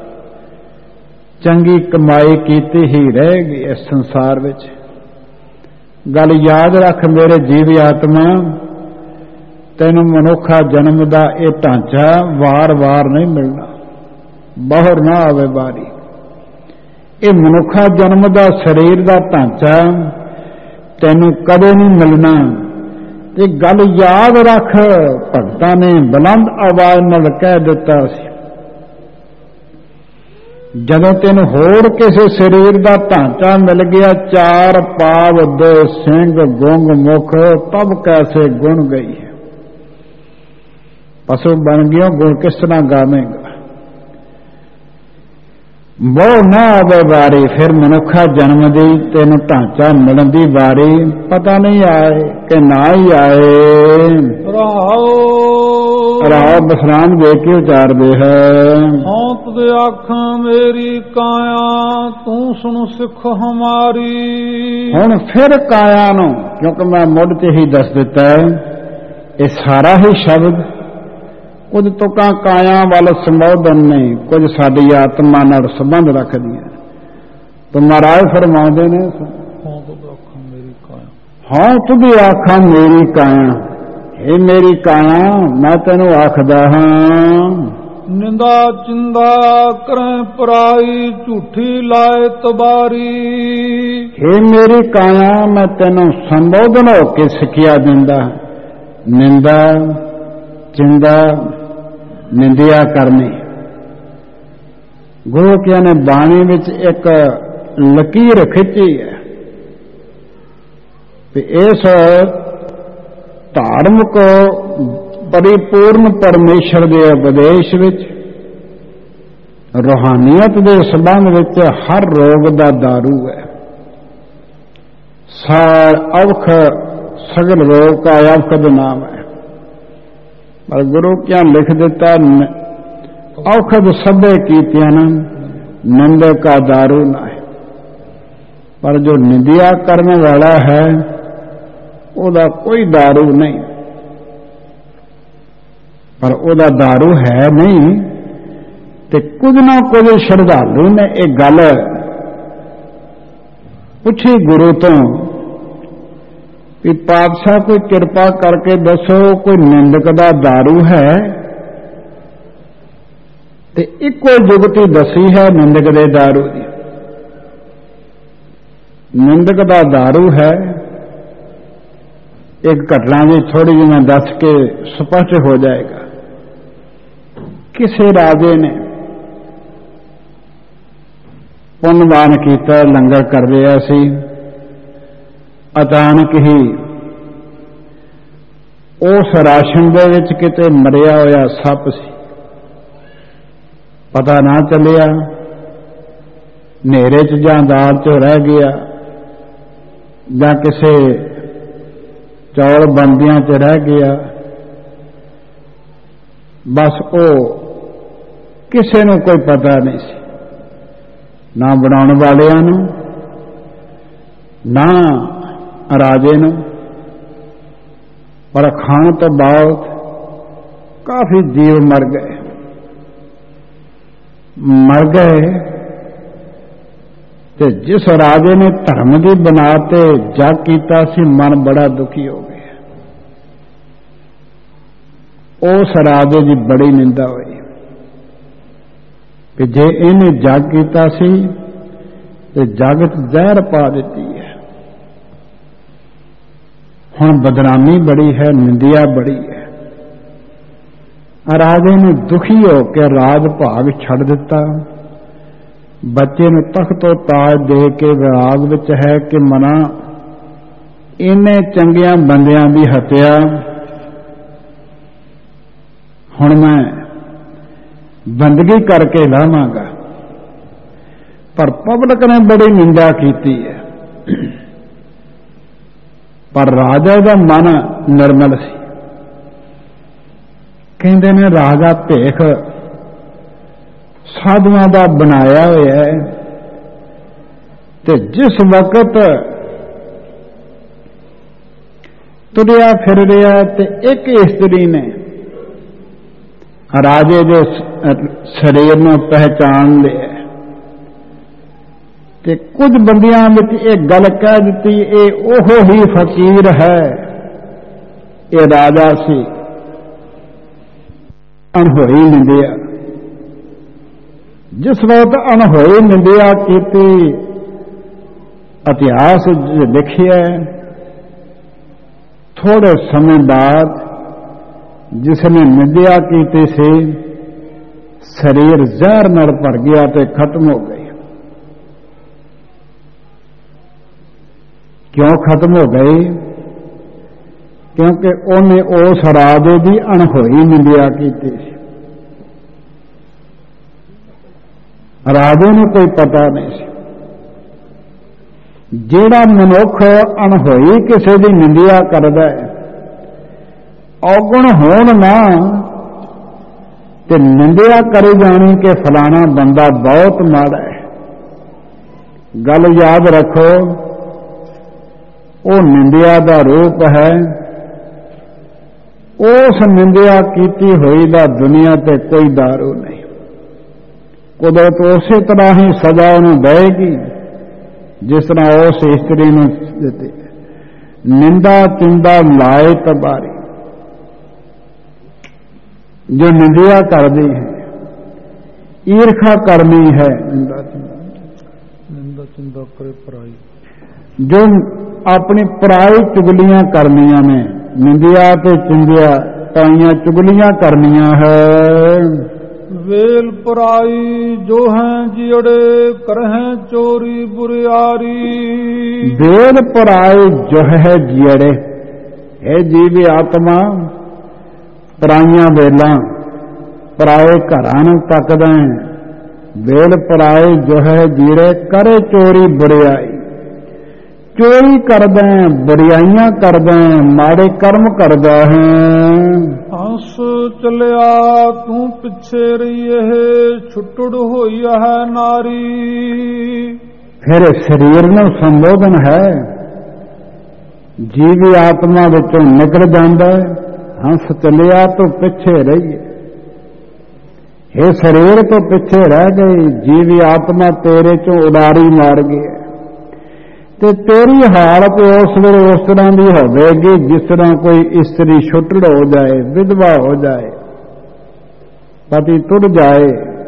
ਚੰਗੀ ਕਮਾਈ ਕੀਤੀ ਹੀ ਰਹੇਗੀ ਇਸ ਸੰਸਾਰ ਵਿੱਚ। ਗੱਲ ਯਾਦ ਰੱਖ ਮੇਰੇ ਜੀਵ ਆਤਮਾ, ਤੈਨੂੰ ਮਨੁੱਖਾ ਜਨਮ ਦਾ ਇਹ ਢਾਂਚਾ ਵਾਰ-ਵਾਰ ਨਹੀਂ ਮਿਲਣਾ, ਬਹੁੜ ਨਾ ਆਵੇ ਵਾਰੀ। ਇਹ ਮਨੁੱਖਾ ਜਨਮ ਦਾ ਸਰੀਰ ਦਾ ਢਾਂਚਾ ਤੈਨੂੰ ਕਦੇ ਨਹੀਂ ਮਿਲਣਾ। ਤੇ ਗੱਲ ਯਾਦ ਰੱਖ, ਭਗਤਾਂ ਨੇ ਬੁਲੰਦ ਆਵਾਜ਼ ਨਾਲ ਕਹਿ ਦਿੱਤਾ ਸੀ, ਜਦੋਂ ਤੈਨੂੰ ਹੋਰ ਕਿਸੇ ਸਰੀਰ ਦਾ ਢਾਂਚਾ ਮਿਲ ਗਿਆ, ਚਾਰ ਪਾਵ ਦੋ ਸਿੰਘ ਗੁੰਗ ਮੁਖ, ਤਬ ਕੈਸੇ ਗੁਣ ਗਈ ਹੈ। ਪਸ਼ੂ ਬਣ ਗਿਆ, ਗੁਣ ਕਿਸ ਤਰ੍ਹਾਂ ਗਾਵੇਂਗਾ। ਬਹੁ ਨਾ ਆਵੇ ਵਾਰੀ, ਫਿਰ ਮਨੁੱਖਾ ਜਨਮ ਦੀ ਤੈਨੂੰ ਢਾਂਚਾ ਮਿਲਣ ਦੀ ਵਾਰੀ ਪਤਾ ਨਹੀਂ ਆਏ ਕਿ ਨਾ ਹੀ ਆਏ। ਰਹਾਉ ਰਾਹ ਬਸਰਾਮ ਦੇ ਕੇ ਉਚਾਰਦੇ ਹੈ। ਹੌਂਤ ਦੇ ਆਖਾਂ ਮੇਰੀ ਕਾਇਆ, ਤੂੰ ਸੁਣ ਸਿੱਖ ਹਮਾਰੀ। ਹੁਣ ਫਿਰ ਕਾਇਆ ਨੂੰ, ਕਿਉਂਕਿ ਮੈਂ ਮੁੱਢ ਤੇ ਹੀ ਦੱਸ ਦਿੱਤਾ ਇਹ ਸਾਰਾ ਹੀ ਸ਼ਬਦ ਕੁਝ ਤੁਕਾਂ ਕਾਇਆ ਵੱਲ ਸੰਬੋਧਨ ਨਹੀਂ, ਕੁਝ ਸਾਡੀ ਆਤਮਾ ਨਾਲ ਸੰਬੰਧ ਰੱਖਦੀਆਂ। ਤਾਂ ਮਹਾਰਾਜ ਫਰਮਾਉਂਦੇ ਨੇ, ਹਾਂ ਤੁਧੀ ਆਖਾਂ ਮੇਰੀ ਕਾਇਆ, ਇਹ ਮੇਰੀ ਕਾਇਆ ਮੈਂ ਤੈਨੂੰ ਆਖਦਾ ਹਾਂ। ਨਿੰਦਾ ਚਿੰਦਾ ਕਰੈ ਪਰਾਈ, ਝੂਠੀ ਲਾਏ ਤਬਾਰੀ। ਇਹ ਮੇਰੀ ਕਾਇਆ ਮੈਂ ਤੈਨੂੰ ਸੰਬੋਧਨ ਹੋ ਕੇ ਸਿੱਖਿਆ ਦਿੰਦਾ। ਨਿੰਦਾ ਚਿੰਦਾ ਨਿੰਦਿਆ ਕਰਨੀ, ਗੁਰੂ ਕਿਆ ਨੇ ਬਾਣੀ ਵਿੱਚ ਇੱਕ ਲਕੀਰ ਖਿੱਚੀ ਹੈ ਤੇ ਇਸ ਧਾਰਮਿਕ ਪਰਿਪੂਰਨ ਪਰਮੇਸ਼ਰ ਦੇ ਉਪਦੇਸ਼ ਵਿੱਚ, ਰੂਹਾਨੀਅਤ ਦੇ ਸੰਬੰਧ ਵਿੱਚ ਹਰ ਰੋਗ ਦਾ ਦਾਰੂ ਹੈ। ਸਾਰ ਔਖ ਸਗਲ ਰੋਗ ਕਾ ਔਖਦ ਨਾਮ ਹੈ। ਪਰ ਗੁਰੂ ਕਿਆ ਲਿਖ ਦਿੱਤਾ, ਔਖਦ ਸਭੇ ਕੀਤਿਆਂ ਨੰਦ ਕਾ ਦਾਰੂ ਨਾ ਹੈ। ਪਰ ਜੋ ਨਿੰਦਿਆ ਕਰਨ ਵਾਲਾ ਹੈ ਉਹਦਾ ਕੋਈ ਦਾਰੂ ਨਹੀਂ, ਪਰ ਉਹਦਾ ਦਾਰੂ ਹੈ ਨਹੀਂ। ਤੇ ਕੁਝ ਨਾ ਕੁਝ ਸ਼ਰਧਾਲੂ ਨੇ ਇਹ ਗੱਲ ਪੁੱਛੀ ਗੁਰੂ ਤੋਂ ਵੀ ਪਾਤਸ਼ਾਹ ਕੋਈ ਕਿਰਪਾ ਕਰਕੇ ਦੱਸੋ, ਕੋਈ ਨਿੰਦਕ ਦਾ ਦਾਰੂ ਹੈ? ਤੇ ਇੱਕੋ ਜੁਗਤੀ ਦੱਸੀ ਹੈ ਨਿੰਦਕ ਦੇ ਦਾਰੂ ਦੀ। ਨਿੰਦਕ ਦਾ ਦਾਰੂ ਹੈ। ਇੱਕ ਘਟਨਾ ਵੀ ਥੋੜੀ ਜਿਹੀ ਮੈਂ ਦੱਸ ਕੇ ਸਪਸ਼ਟ ਹੋ ਜਾਏਗਾ। ਕਿਸੇ ਰਾਜੇ ਨੇ ਪੁੰਨਵਾਨ ਕੀਤਾ, ਲੰਗਰ ਕਰ ਰਿਹਾ ਸੀ। ਅਚਾਨਕ ਹੀ ਉਸ ਰਾਸ਼ਨ ਦੇ ਵਿੱਚ ਕਿਤੇ ਮਰਿਆ ਹੋਇਆ ਸੱਪ ਸੀ, ਪਤਾ ਨਾ ਚੱਲਿਆ। ਹਨੇਰੇ 'ਚ ਜਾਂ ਦਾਲ 'ਚ ਰਹਿ ਗਿਆ ਜਾਂ ਕਿਸੇ ਚੌਲ ਬੰਦਿਆਂ 'ਚ ਰਹਿ ਗਿਆ। ਬਸ ਉਹ ਕਿਸੇ ਨੂੰ ਕੋਈ ਪਤਾ ਨਹੀਂ ਸੀ, ਨਾ ਬਣਾਉਣ ਵਾਲਿਆਂ ਨੂੰ ਨਾ ਰਾਜੇ ਨੂੰ। ਪਰ ਖਾਣ ਤੋਂ ਬਾਅਦ ਕਾਫੀ ਜੀਵ ਮਰ ਗਏ ਮਰ ਗਏ ਤੇ ਜਿਸ ਰਾਜੇ ਨੇ ਧਰਮ ਦੀ ਬਣਾ ਤੇ ਜਗ ਕੀਤਾ ਸੀ, ਮਨ ਬੜਾ ਦੁਖੀ ਹੋ ਗਿਆ। ਉਸ ਰਾਜੇ ਦੀ ਬੜੀ ਨਿੰਦਾ ਹੋਈ ਕਿ ਜੇ ਇਹਨੇ ਜਗ ਕੀਤਾ ਸੀ ਤੇ ਜਗ 'ਚ ਜ਼ਹਿਰ ਪਾ ਦਿੱਤੀ ਹੈ। ਹੁਣ ਬਦਨਾਮੀ ਬੜੀ ਹੈ, ਨਿੰਦਿਆ ਬੜੀ ਹੈ। ਰਾਜੇ ਨੇ ਦੁਖੀ ਹੋ ਕੇ ਰਾਜ ਭਾਗ ਛੱਡ ਦਿੱਤਾ। ਬੱਚੇ ਨੂੰ ਤਖਤੋਂ ਤਾਜ ਦੇ ਕੇ ਵਿਰਾਗ ਵਿੱਚ ਹੈ ਕਿ ਮਨਾ ਇੰਨੇ ਚੰਗਿਆਂ ਬੰਦਿਆਂ ਦੀ ਹੱਤਿਆ ਹੁਣ ਮੈਂ ਬੰਦਗੀ ਕਰਕੇ ਲਾਵਾਂਗਾ। ਪਰ ਪਬਲਿਕ ਨੇ ਬੜੀ ਨਿੰਦਾ ਕੀਤੀ ਹੈ। ਪਰ ਰਾਜਾ ਦਾ ਮਨ ਨਿਰਮਲ ਸੀ। ਕਹਿੰਦੇ ਨੇ ਰਾਜਾ ਭੇਖ ਸਾਧੂਆਂ ਦਾ ਬਣਾਇਆ ਹੋਇਆ ਹੈ ਤੇ ਜਿਸ ਵਕਤ ਤੁਰਿਆ ਫਿਰ ਰਿਹਾ ਤੇ ਇੱਕ ਇਸਤਰੀ ਨੇ ਰਾਜੇ ਦੇ ਸਰੀਰ ਨੂੰ ਪਹਿਚਾਣ ਲਿਆ ਤੇ ਕੁਝ ਬੰਦਿਆਂ ਵਿੱਚ ਇਹ ਗੱਲ ਕਹਿ ਦਿੱਤੀ, ਇਹ ਉਹ ਹੀ ਫਕੀਰ ਹੈ, ਇਹ ਰਾਜਾ ਸੀ। ਅਣਹੋਈ ਨਿੰਦਿਆ, ਜਿਸ ਵਕਤ ਅਣਹੋਈ ਨਿੰਦਿਆ ਕੀਤੀ, ਇਤਿਹਾਸ ਲਿਖਿਆ ਥੋੜੇ ਸਮੇਂ ਬਾਅਦ ਜਿਸਨੇ ਨਿੰਦਿਆ ਕੀਤੀ ਸੀ ਸਰੀਰ ਜ਼ਹਿਰ ਨਾਲ ਭਰ ਗਿਆ ਤੇ ਖਤਮ ਹੋ ਗਈ। ਕਿਉਂ ਖਤਮ ਹੋ ਗਈ? ਕਿਉਂਕਿ ਉਹਨੇ ਉਸ ਰਾਜੇ ਦੀ ਅਣਹੋਈ ਨਿੰਦਿਆ ਕੀਤੀ ਸੀ। ਰਾਜੇ ਨੂੰ ਕੋਈ ਪਤਾ ਨਹੀਂ ਸੀ। ਜਿਹੜਾ ਮਨੁੱਖ ਅਣਹੋਈ ਕਿਸੇ ਦੀ ਨਿੰਦਿਆ ਕਰਦਾ ਹੈ, ਔਗਣ ਹੋਣ ਨਾ ਤੇ ਨਿੰਦਿਆ ਕਰੀ ਜਾਣੀ ਕਿ ਫਲਾਣਾ ਬੰਦਾ ਬਹੁਤ ਮਾੜਾ ਹੈ। ਗੱਲ ਯਾਦ ਰੱਖੋ, ਉਹ ਨਿੰਦਿਆ ਦਾ ਰੂਪ ਹੈ। ਉਸ ਨਿੰਦਿਆ ਕੀਤੀ ਹੋਈ ਦਾ ਦੁਨੀਆ ਤੇ ਕੋਈ ਦਾਰੂ ਨਹੀਂ। ਕੁਦਰਤ ਉਸੇ ਤਰ੍ਹਾਂ ਹੀ ਸਜ਼ਾ ਉਹਨੂੰ ਦੇਵੇਗੀ ਜਿਸ ਤਰ੍ਹਾਂ ਉਸ ਇਸਤਰੀ ਨੂੰ ਦਿੱਤੀ। ਨਿੰਦਾ ਚਿੰਦਾ ਲਾਏ ਤਬਾਰੀ, ਜੋ ਨਿੰਦਿਆ ਕਰਦੀ ਹੈ, ਈਰਖਾ ਕਰਨੀ ਹੈ, ਨਿੰਦਾ ਚਿੰਦਾ ਨਿੰਦਾ ਚਿੰਦਾ ਕਰੇ ਪਰਾਈ, ਜੋ ਆਪਣੀ ਪਰਾਈ ਚੁਗਲੀਆਂ ਕਰਨੀਆਂ ਨੇ, ਨਿੰਦਿਆ ਤੇ ਚਿੰਦਿਆ ਤਾਈਆਂ ਚੁਗਲੀਆਂ ਕਰਨੀਆਂ ਹੈ। ਵੇਲ ਪਰਾਈ ਜੋ ਹੈ ਜਿੜੇ ਕਰਹਿ ਚੋਰੀ ਬੁਰਿਆਰੀ। ਵੇਲ ਪਰਾਈ ਜੋ ਹੈ ਜਿੜੇ, ਇਹ ਜੀਵ ਆਤਮਾ ਪਰਾਈਆਂ ਵੇਲਾਂ ਪਰਾਏ ਘਰਾਂ ਨੂੰ ਤੱਕਦਾ ਹੈ। ਵੇਲ ਪਰਾਈ ਜੋ ਹੈ ਜਿਹੜੇ ਕਰੇ ਚੋਰੀ ਬੁਰਿਆਈ, ਚੋਰੀ ਕਰਦਾ ਹੈ, ਬੁਰਾਈਆਂ ਕਰਦਾ ਹੈ, ਮਾੜੇ ਕਰਮ ਕਰਦਾ ਹੈ। ਹੰਸ ਚਲਿਆ ਤੂੰ ਪਿੱਛੇ ਰਹੀਏ, ਛੁੱਟੜ ਹੋਈ ਹੈ ਨਾਰੀ। ਫਿਰ ਸਰੀਰ ਨੂੰ ਸੰਬੋਧਨ ਹੈ, ਜੀਵ ਆਤਮਾ ਵਿੱਚੋਂ ਨਿਕਲ ਜਾਂਦਾ ਹੈ। ਹੰਸ ਚਲਿਆ ਤੂੰ ਪਿੱਛੇ ਰਹੀਏ, ਇਹ ਸਰੀਰ ਤੋਂ ਪਿੱਛੇ ਰਹਿ ਗਈ, ਜੀਵ ਆਤਮਾ ਤੇਰੇ ਚੋਂ ਉਡਾਰੀ ਮਾਰ ਗਈ ਤੇ ਤੇਰੀ ਹਾਲਤ ਉਸ ਵੇਲੇ ਉਸ ਤਰ੍ਹਾਂ ਦੀ ਹੋਵੇਗੀ ਜਿਸ ਤਰ੍ਹਾਂ ਕੋਈ ਇਸਤਰੀ ਛੁੱਟੜ ਹੋ ਜਾਏ, ਵਿਧਵਾ ਹੋ ਜਾਏ, ਪਤੀ ਟੁੱਟ ਜਾਏ।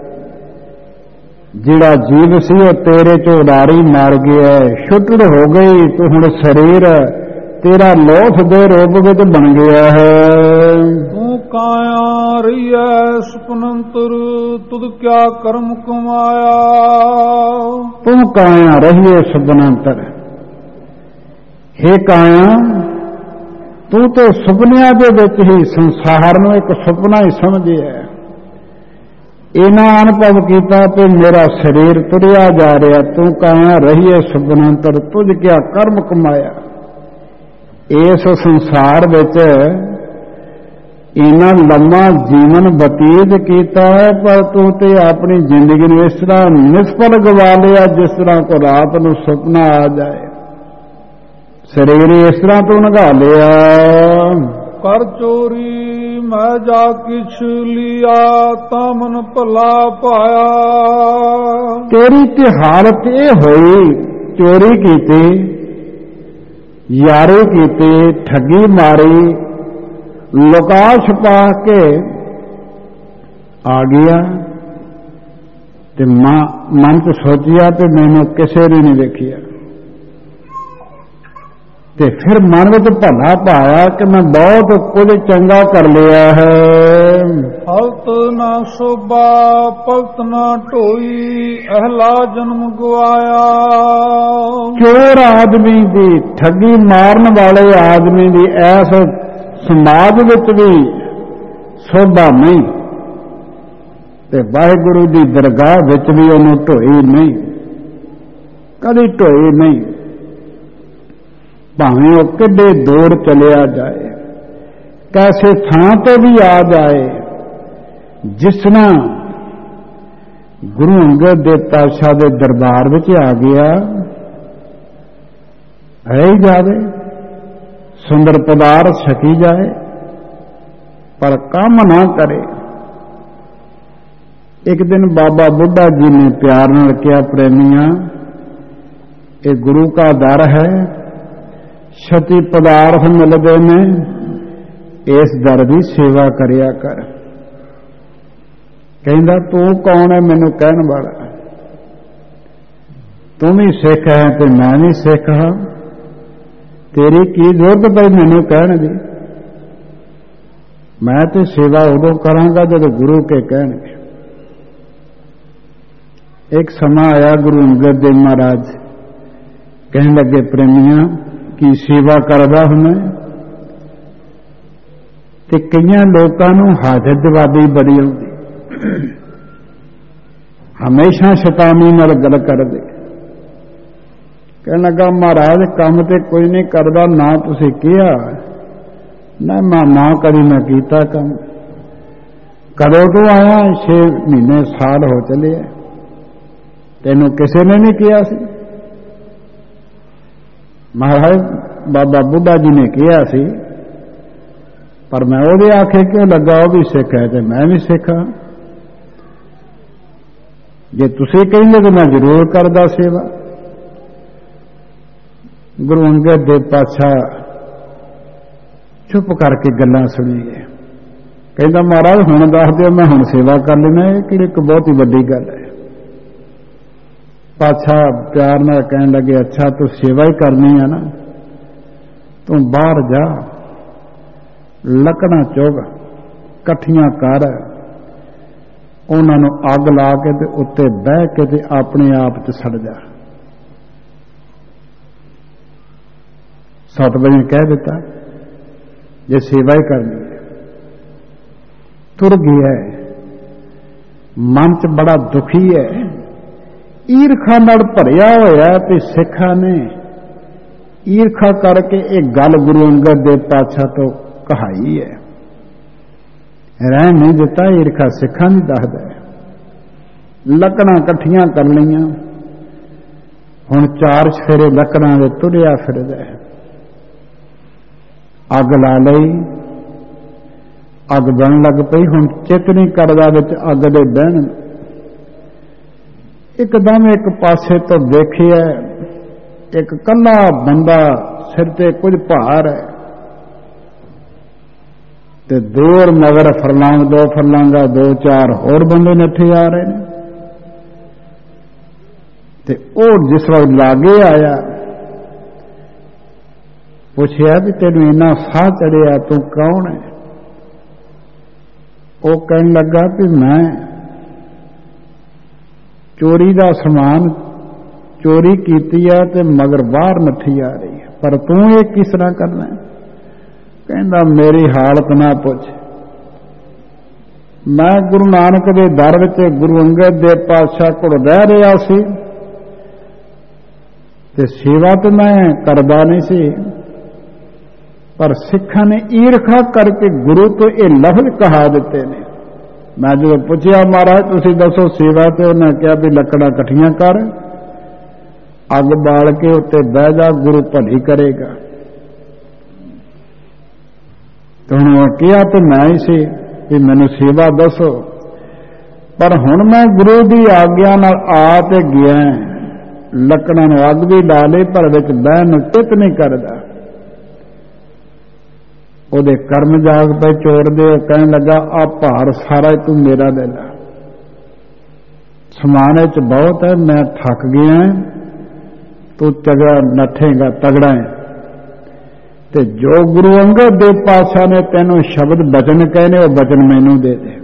ਜਿਹੜਾ ਜੀਵ ਸੀ ਉਹ ਤੇਰੇ ਚੋਂ ਉਡਾਰੀ ਮਾਰ ਗਿਆ, ਛੁੱਟੜ ਹੋ ਗਈ। ਤੂੰ ਹੁਣ ਸਰੀਰ ਤੇਰਾ ਲੋਥ ਦੇ ਰੂਪ ਵਿੱਚ ਬਣ ਗਿਆ ਹੈ। ਤੂੰ ਕਾਇਆ ਰਹੀਐ ਸੁਪਨੰਤਰ, ਤੁਧ ਕਿਆ ਕਰਮ ਕਮਾਇਆ। ਤੂੰ ਕਾਇਆ ਰਹੀਏ ਸੁਪਨੰਤਰ, ਹੇ ਕਾਇਆ ਤੂੰ ਤੇ ਸੁਪਨਿਆਂ ਦੇ ਵਿੱਚ ਹੀ ਸੰਸਾਰ ਨੂੰ ਇੱਕ ਸੁਪਨਾ ਹੀ ਸਮਝਿਆ। ਇਹਨਾਂ ਅਨੁਭਵ ਕੀਤਾ ਤੇ ਮੇਰਾ ਸਰੀਰ ਤੁਰਿਆ ਜਾ ਰਿਹਾ। ਤੂੰ ਕਾਇਆ ਰਹੀਏ ਸੁਪਨੰਤਰ, ਤੁਝ ਕਿਆ ਕਰਮ ਕਮਾਇਆ। ਇਸ ਸੰਸਾਰ ਵਿੱਚ इन्ना लम्मा जीवन बतीत किया है, पर तू ते अपनी जिंदगी में इस तरह निष्फल गवा लिया जिस तरह को रात को सुपना आ जाए। शरीर इस तरह तू नगा लिया। कर चोरी मैं जा किछ लिया, तामन भला पाया। तेरी ते हालत ये हुई, चोरी की, यारी की, ठगी मारी, लुका छुपा के आ गया ते मन च सोचिया तो मैंने किसी ने नहीं देखिया, ते फिर मन में भला पाया कि मैं बहुत कुछ चंगा कर लिया है। हलत ना शोभा पलत ना ढोई, अहला जन्म गवाया। चोर आदमी दी, ठगी मारन वाले आदमी दी ऐस समाज विच भी शोभा नहीं, ते वाहिगुरु दी दरगाह विच भी उन्होंने ढोई नहीं, कदी ढोई नहीं। भावें वो किड्डे दूर चलिया जाए, कैसे थां तो भी आ जाए, जिस तरह गुरु अंगद देव पातशाह दे दरबार विच आ गया, रह जाए, सुंदर पदार्थ छकी जाए, पर काम ना करे। एक दिन बाबा बुढ़ा जी ने प्यार नाल कहा, प्रेमियां ये गुरु का दर है, छति पदार्थ मिलते ने, इस दर की सेवा करिया कर। कहंदा तू कौन है मैनू कहन वाला, तू भी सिख है तो मैं भी सिख हाँ, तेरी की जरूरत पई मैनू कहण दी, मैं तो सेवा उदों करांगा जब गुरु के कहणगे। एक समा आया, गुरु अंगद देव महाराज कहने लगे, प्रेमियां की सेवा करदा हुंदा ते कई लोगों नूं हाजत जवाबी बड़ी आउंदी, हमेशा शैतानी नाल गल करदे। कहण लगा, महाराज काम ते कोई नहीं करदा, ना तुसीं किहा ना मामा कदी मैं कीता काम, कदों तू आया, छे महीने साल हो चले, तैनूं किसी ने नहीं किया सी। महाराज बाबा बुढ़ा जी ने किया सी, पर मैं वो आखे क्यों लगा, वो भी सिख है तो मैं भी सिख हाँ, जे तुसीं कहिंदे तो मैं जरूर करदा सेवा। गुरु अंगद देव पातशाह चुप करके गल्लां सुणीए, कहंदा महाराज हुण दस दिओ, मैं हुण सेवा कर लेना, ये किहड़ी इक बहुत ही वड्डी गल है। पातशाह प्यार नाल कहन लगे, अच्छा तू सेवा ही करनी है ना, तू बाहर जा, लकड़ां चुग कट्ठियां कर, उन्हां नूं अग ला के ते उत्ते बह के ते अपने आप च सड़ जा। सत बजे कह दिता, जे सेवा ही करनी है। तुर गया, मन च बड़ा दुखी है, ईरखा नाल भरिया होया ते सिखां ने ईरखा करके एक गल गुरु अंगद देव पातशाह तो कहाई है, रह नहीं दिता। ईरखा सिखां नहीं दसदा, लकड़ां कट्ठियां कर लईआं, हुण चार सफेरे लकड़ां दे तुरिया फिरदा है, अग ला लई, अग बन लग पई, हुण चित नहीं करदा विच अग दे बहण। एकदम एक पासे तो देखिए, एक कल्ला बंदा सिर ते कुछ भार है, ते दूर मगर फरलांग दो फरलांगा दो चार होर बंदे नठे आ रहे हैं, ते और जिस वक्त लागे आया, पूछया भी तेनू इन्ना साह चढ़िया, तू कौन है? वो कहने लगा भी मैं चोरी का समान चोरी कीती है ते मगर बाहर नठी आ रही है, पर तू ये किस तरह करना है? कहंदा मेरी हालत ना पुछ, मैं गुरु नानक दे दर विच गुरु अंगद देव पातशाह कोल रह रहा सी, ते सेवा तो मैं करदा नहीं सी, पर सिखा ने ईरखा करके गुरु तो ये लफ्ज कहा दिते ने। मैं जो पूछया महाराज तुसी दसो सेवा, तो उन्हें कहा भी लकड़ा कट्ठियां कर, अग बाल के उत्ते बह जा, गुरु भली करेगा। तो उन्होंने कहा तो मैं ही सी कि मैनू सेवा दसो, पर हुण मैं गुरु की आग्ञा नाल आ ते गया, लकड़ां नूं अग भी ला ली पर विच बहन नूं चित नहीं करदा। ਉਹਦੇ कर्म जाग पे चोर दे, कहने लगा आ भार सारा तू मेरा ले ला, समान च बहुत है, मैं थक गया, तू तगड़ा नठेगा, तगड़ा है। ते जो गुरु अंगद देव पातशाह ने तेनों शब्द बचन कहने, वो बचन मैनू दे दे।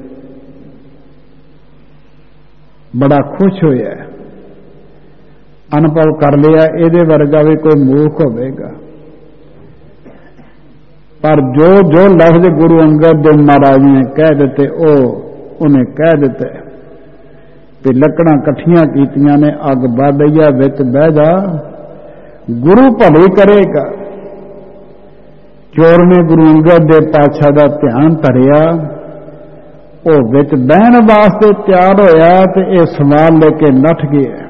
बड़ा खुश होया, अनुभव कर लिया ਇਹਦੇ वर्गा भी कोई मूर्ख होवेगा। पर जो जो लफ्ज गुरु अंगद देव महाराज ने कह दिते, ओ उन्हें कह दिते कि लकड़ां कट्ठियां कीतियां ने, अग बाधिया विच बह जा, गुरु भली करेगा। चोर ने गुरु अंगद देव पातशाह का ध्यान धरिया, वो विच बहन वास्ते तैयार होया ते ये सवाल लेके नठ गया।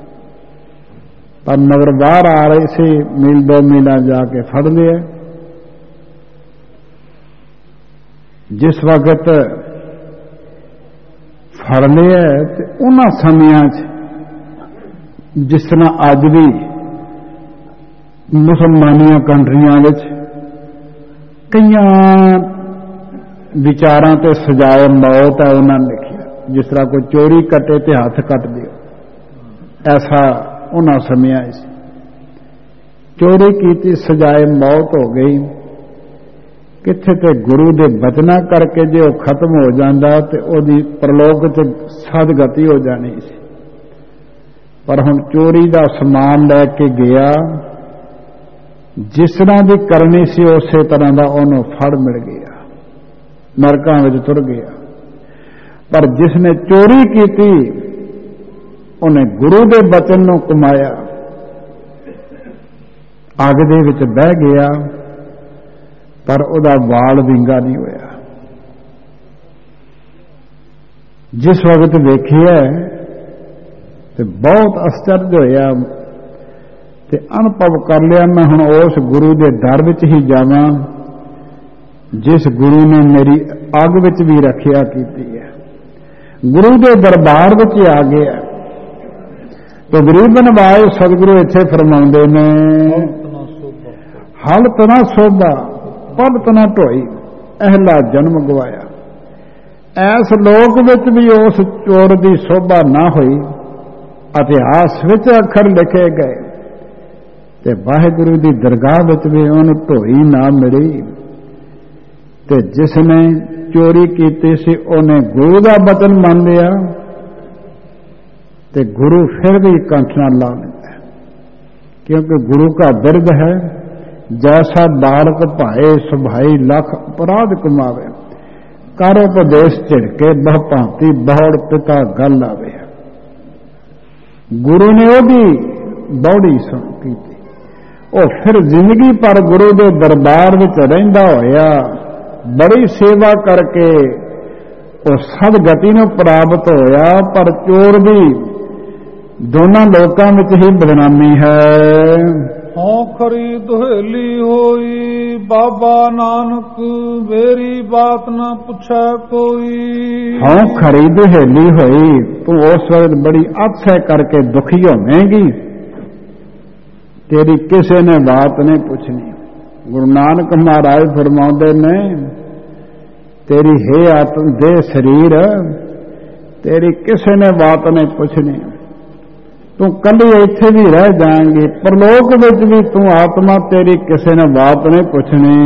पर नगर बाहर आ रही सी, मील दो मीला जाके फड़ लिया। जिस वक्त फड़ लिया तो उन्हां समियां जिस तरह अज भी मुसलमानिया कंट्रियां विच कईयां विचारां ते सजाए मौत है, उन्होंने लिखिया जिस तरह कोई चोरी कटे ते हाथ कट दिओ, ऐसा उन्हां समियां चोरी की सजाए मौत हो गई। किथे ते गुरु दे बचना करके जे वो खत्म हो जाता तो ओदी परलोक च सदगति हो जानी सी। पर हुण चोरी का समान लैके गया, जिस तरह की करनी सी उस तरह का उन्होंने फड़ मिल गया, नरकां विच तुर गया। पर जिसने चोरी की उन्हें गुरु के बचन नूं कमाया, अग दे विच बह गया, पर उहदा वाल विंगा नहीं होया। जिस वक्त देखिए तो बहुत आश्चर्य होया ते अनुभव कर लिया, मैं हुण उस गुरु के दर विच ही जावां जिस गुरु ने मेरी अग विच भी रखिया कीती है। गुरु के दरबार विच आ गया। तो गरीब नवाज सतगुरु इत्थे फरमाउंदे ने, हल तना सोभा पद तना ढोई, अहला जन्म गवाया। ऐस लोक विच भी उस चोर की शोभा ना हुई, इतिहास विच अखर लिखे गए, ते वाहिगुरु की दरगाह विच भी उन्हें ढोई ना मिली। ते जिसने चोरी की सी उन्हें गुरु का बचन मान लिया, ते गुरु फिर भी कंठ ना ला लेता है, क्योंकि गुरु का बिरद है, जैसा बालक भाए सुभाई लख अपराध कमावे, कर उपदेश झिड़के बह भांति बौड़ पिता गल आवे। गुरु ने ओदी बौड़ी सुन की, वो फिर जिंदगी पर गुरु के दरबार विच रहिंदा होया बड़ी सेवा करके वो सदगति नूं प्राप्त होया। पर चोर भी दोनों लोकां विच ही बदनामी है। हों खरी दुहेली होई, बाबा नानक मेरी बात न पूछे कोई। हों खरी दुहेली होई, तू उस वक्त बड़ी अत्सह करके दुखी होवेगी, तेरी किसी ने बात नहीं पूछनी। गुरु नानक महाराज फरमाउंदे ने, तेरी हे आत्म दे शरीर, तेरी किसी ने बात नहीं पूछनी, तू कली इत्थे भी रह जाएंगी, परलोक विच भी तू आत्मा तेरी किसी ने बात नहीं पूछनी।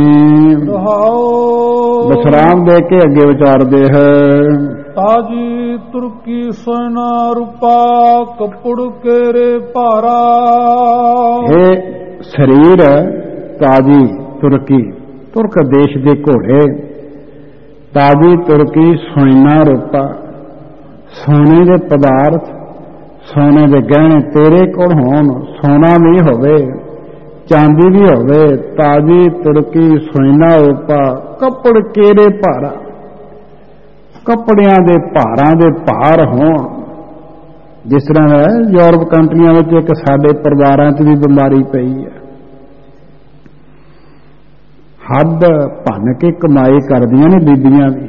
विश्राम दे के अगे विचार दे है। ताजी तुर्की सोना रूपा कपुड़ केरे भारा। हे शरीर ताजी तुर्की, तुर्क देश के घोड़े, ताजी तुर्की सोना रूपा, सोने के पदार्थ, सोने के गहने तेरे कोल होण, सोना भी होवे, ਚਾਂਦੀ ਦੀ ਹੋਵੇ ਤਾਜੀ ਤੁਰਕੀ ਸੋਇਨਾ ਉਪਾ ਕੱਪੜ ਕੇਰੇ ਭਾਰਾ, ਕੱਪੜਿਆਂ ਦੇ ਭਾਰਾਂ ਦੇ ਭਾਰ ਹੋਣ। ਜਿਸ ਤਰ੍ਹਾਂ ਹੈ ਯੂਰਪ ਕੰਟਰੀਆਂ ਵਿੱਚ ਇੱਕ ਸਾਡੇ ਪਰਿਵਾਰਾਂ 'ਚ ਵੀ ਬਿਮਾਰੀ ਪਈ ਹੈ, ਹੱਦ ਭੰਨ ਕੇ ਕਮਾਈ ਕਰਦੀਆਂ ਨੇ ਬੀਬੀਆਂ ਵੀ,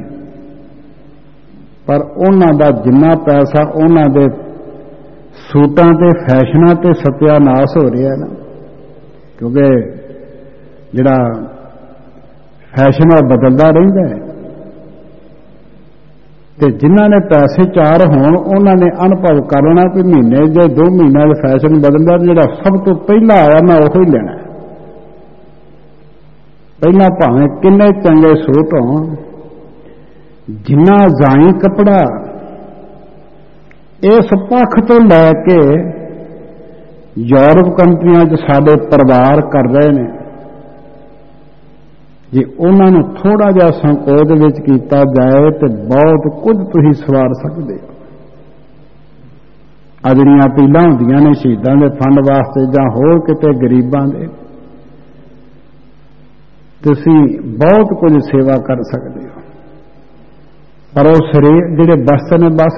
ਪਰ ਉਹਨਾਂ ਦਾ ਜਿੰਨਾ ਪੈਸਾ ਉਹਨਾਂ ਦੇ ਸੂਟਾਂ ਤੇ ਫੈਸ਼ਨਾਂ ਤੇ ਸਤਿਆਨਾਸ਼ ਹੋ ਰਿਹਾ ਨਾ, ਕਿਉਂਕਿ ਜਿਹੜਾ ਫੈਸ਼ਨ ਉਹ ਬਦਲਦਾ ਰਹਿੰਦਾ ਹੈ, ਤੇ ਜਿਨ੍ਹਾਂ ਨੇ ਪੈਸੇ ਚਾਰ ਹੋਣ ਉਹਨਾਂ ਨੇ ਅਨੁਭਵ ਕਰ ਲੈਣਾ ਕਿ ਮਹੀਨੇ ਜਾਂ ਦੋ ਮਹੀਨਿਆਂ ਦੇ ਫੈਸ਼ਨ ਬਦਲਦਾ, ਜਿਹੜਾ ਸਭ ਤੋਂ ਪਹਿਲਾਂ ਆਇਆ ਮੈਂ ਉਹੀ ਲੈਣਾ। ਪਹਿਲਾਂ ਭਾਵੇਂ ਕਿੰਨੇ ਚੰਗੇ ਸੂਟ ਹੋਣ, ਜਿੰਨਾ ਜ਼ਾਈ ਕੱਪੜਾ, ਇਸ ਪੱਖ ਤੋਂ ਲੈ ਕੇ ਯੂਰਪ ਕੰਟਰੀਆਂ 'ਚ ਸਾਡੇ ਪਰਿਵਾਰ ਕਰ ਰਹੇ ਨੇ। ਜੇ ਉਹਨਾਂ ਨੂੰ ਥੋੜਾ ਜਿਹਾ ਸੰਕੋਚ ਵਿੱਚ ਕੀਤਾ ਜਾਏ ਤੇ ਬਹੁਤ ਕੁਝ ਤੁਸੀਂ ਸਵਾਰ ਸਕਦੇ ਹੋ। ਆ ਜਿਹੜੀਆਂ ਅਪੀਲਾਂ ਹੁੰਦੀਆਂ ਨੇ ਸ਼ਹੀਦਾਂ ਦੇ ਫੰਡ ਵਾਸਤੇ ਜਾਂ ਹੋਰ ਕਿਤੇ ਗਰੀਬਾਂ ਦੇ, ਤੁਸੀਂ ਬਹੁਤ ਕੁਝ ਸੇਵਾ ਕਰ ਸਕਦੇ ਹੋ, ਪਰ ਉਹ ਸਰੀਰ ਜਿਹੜੇ ਬਸਤ ਨੇ ਬਸ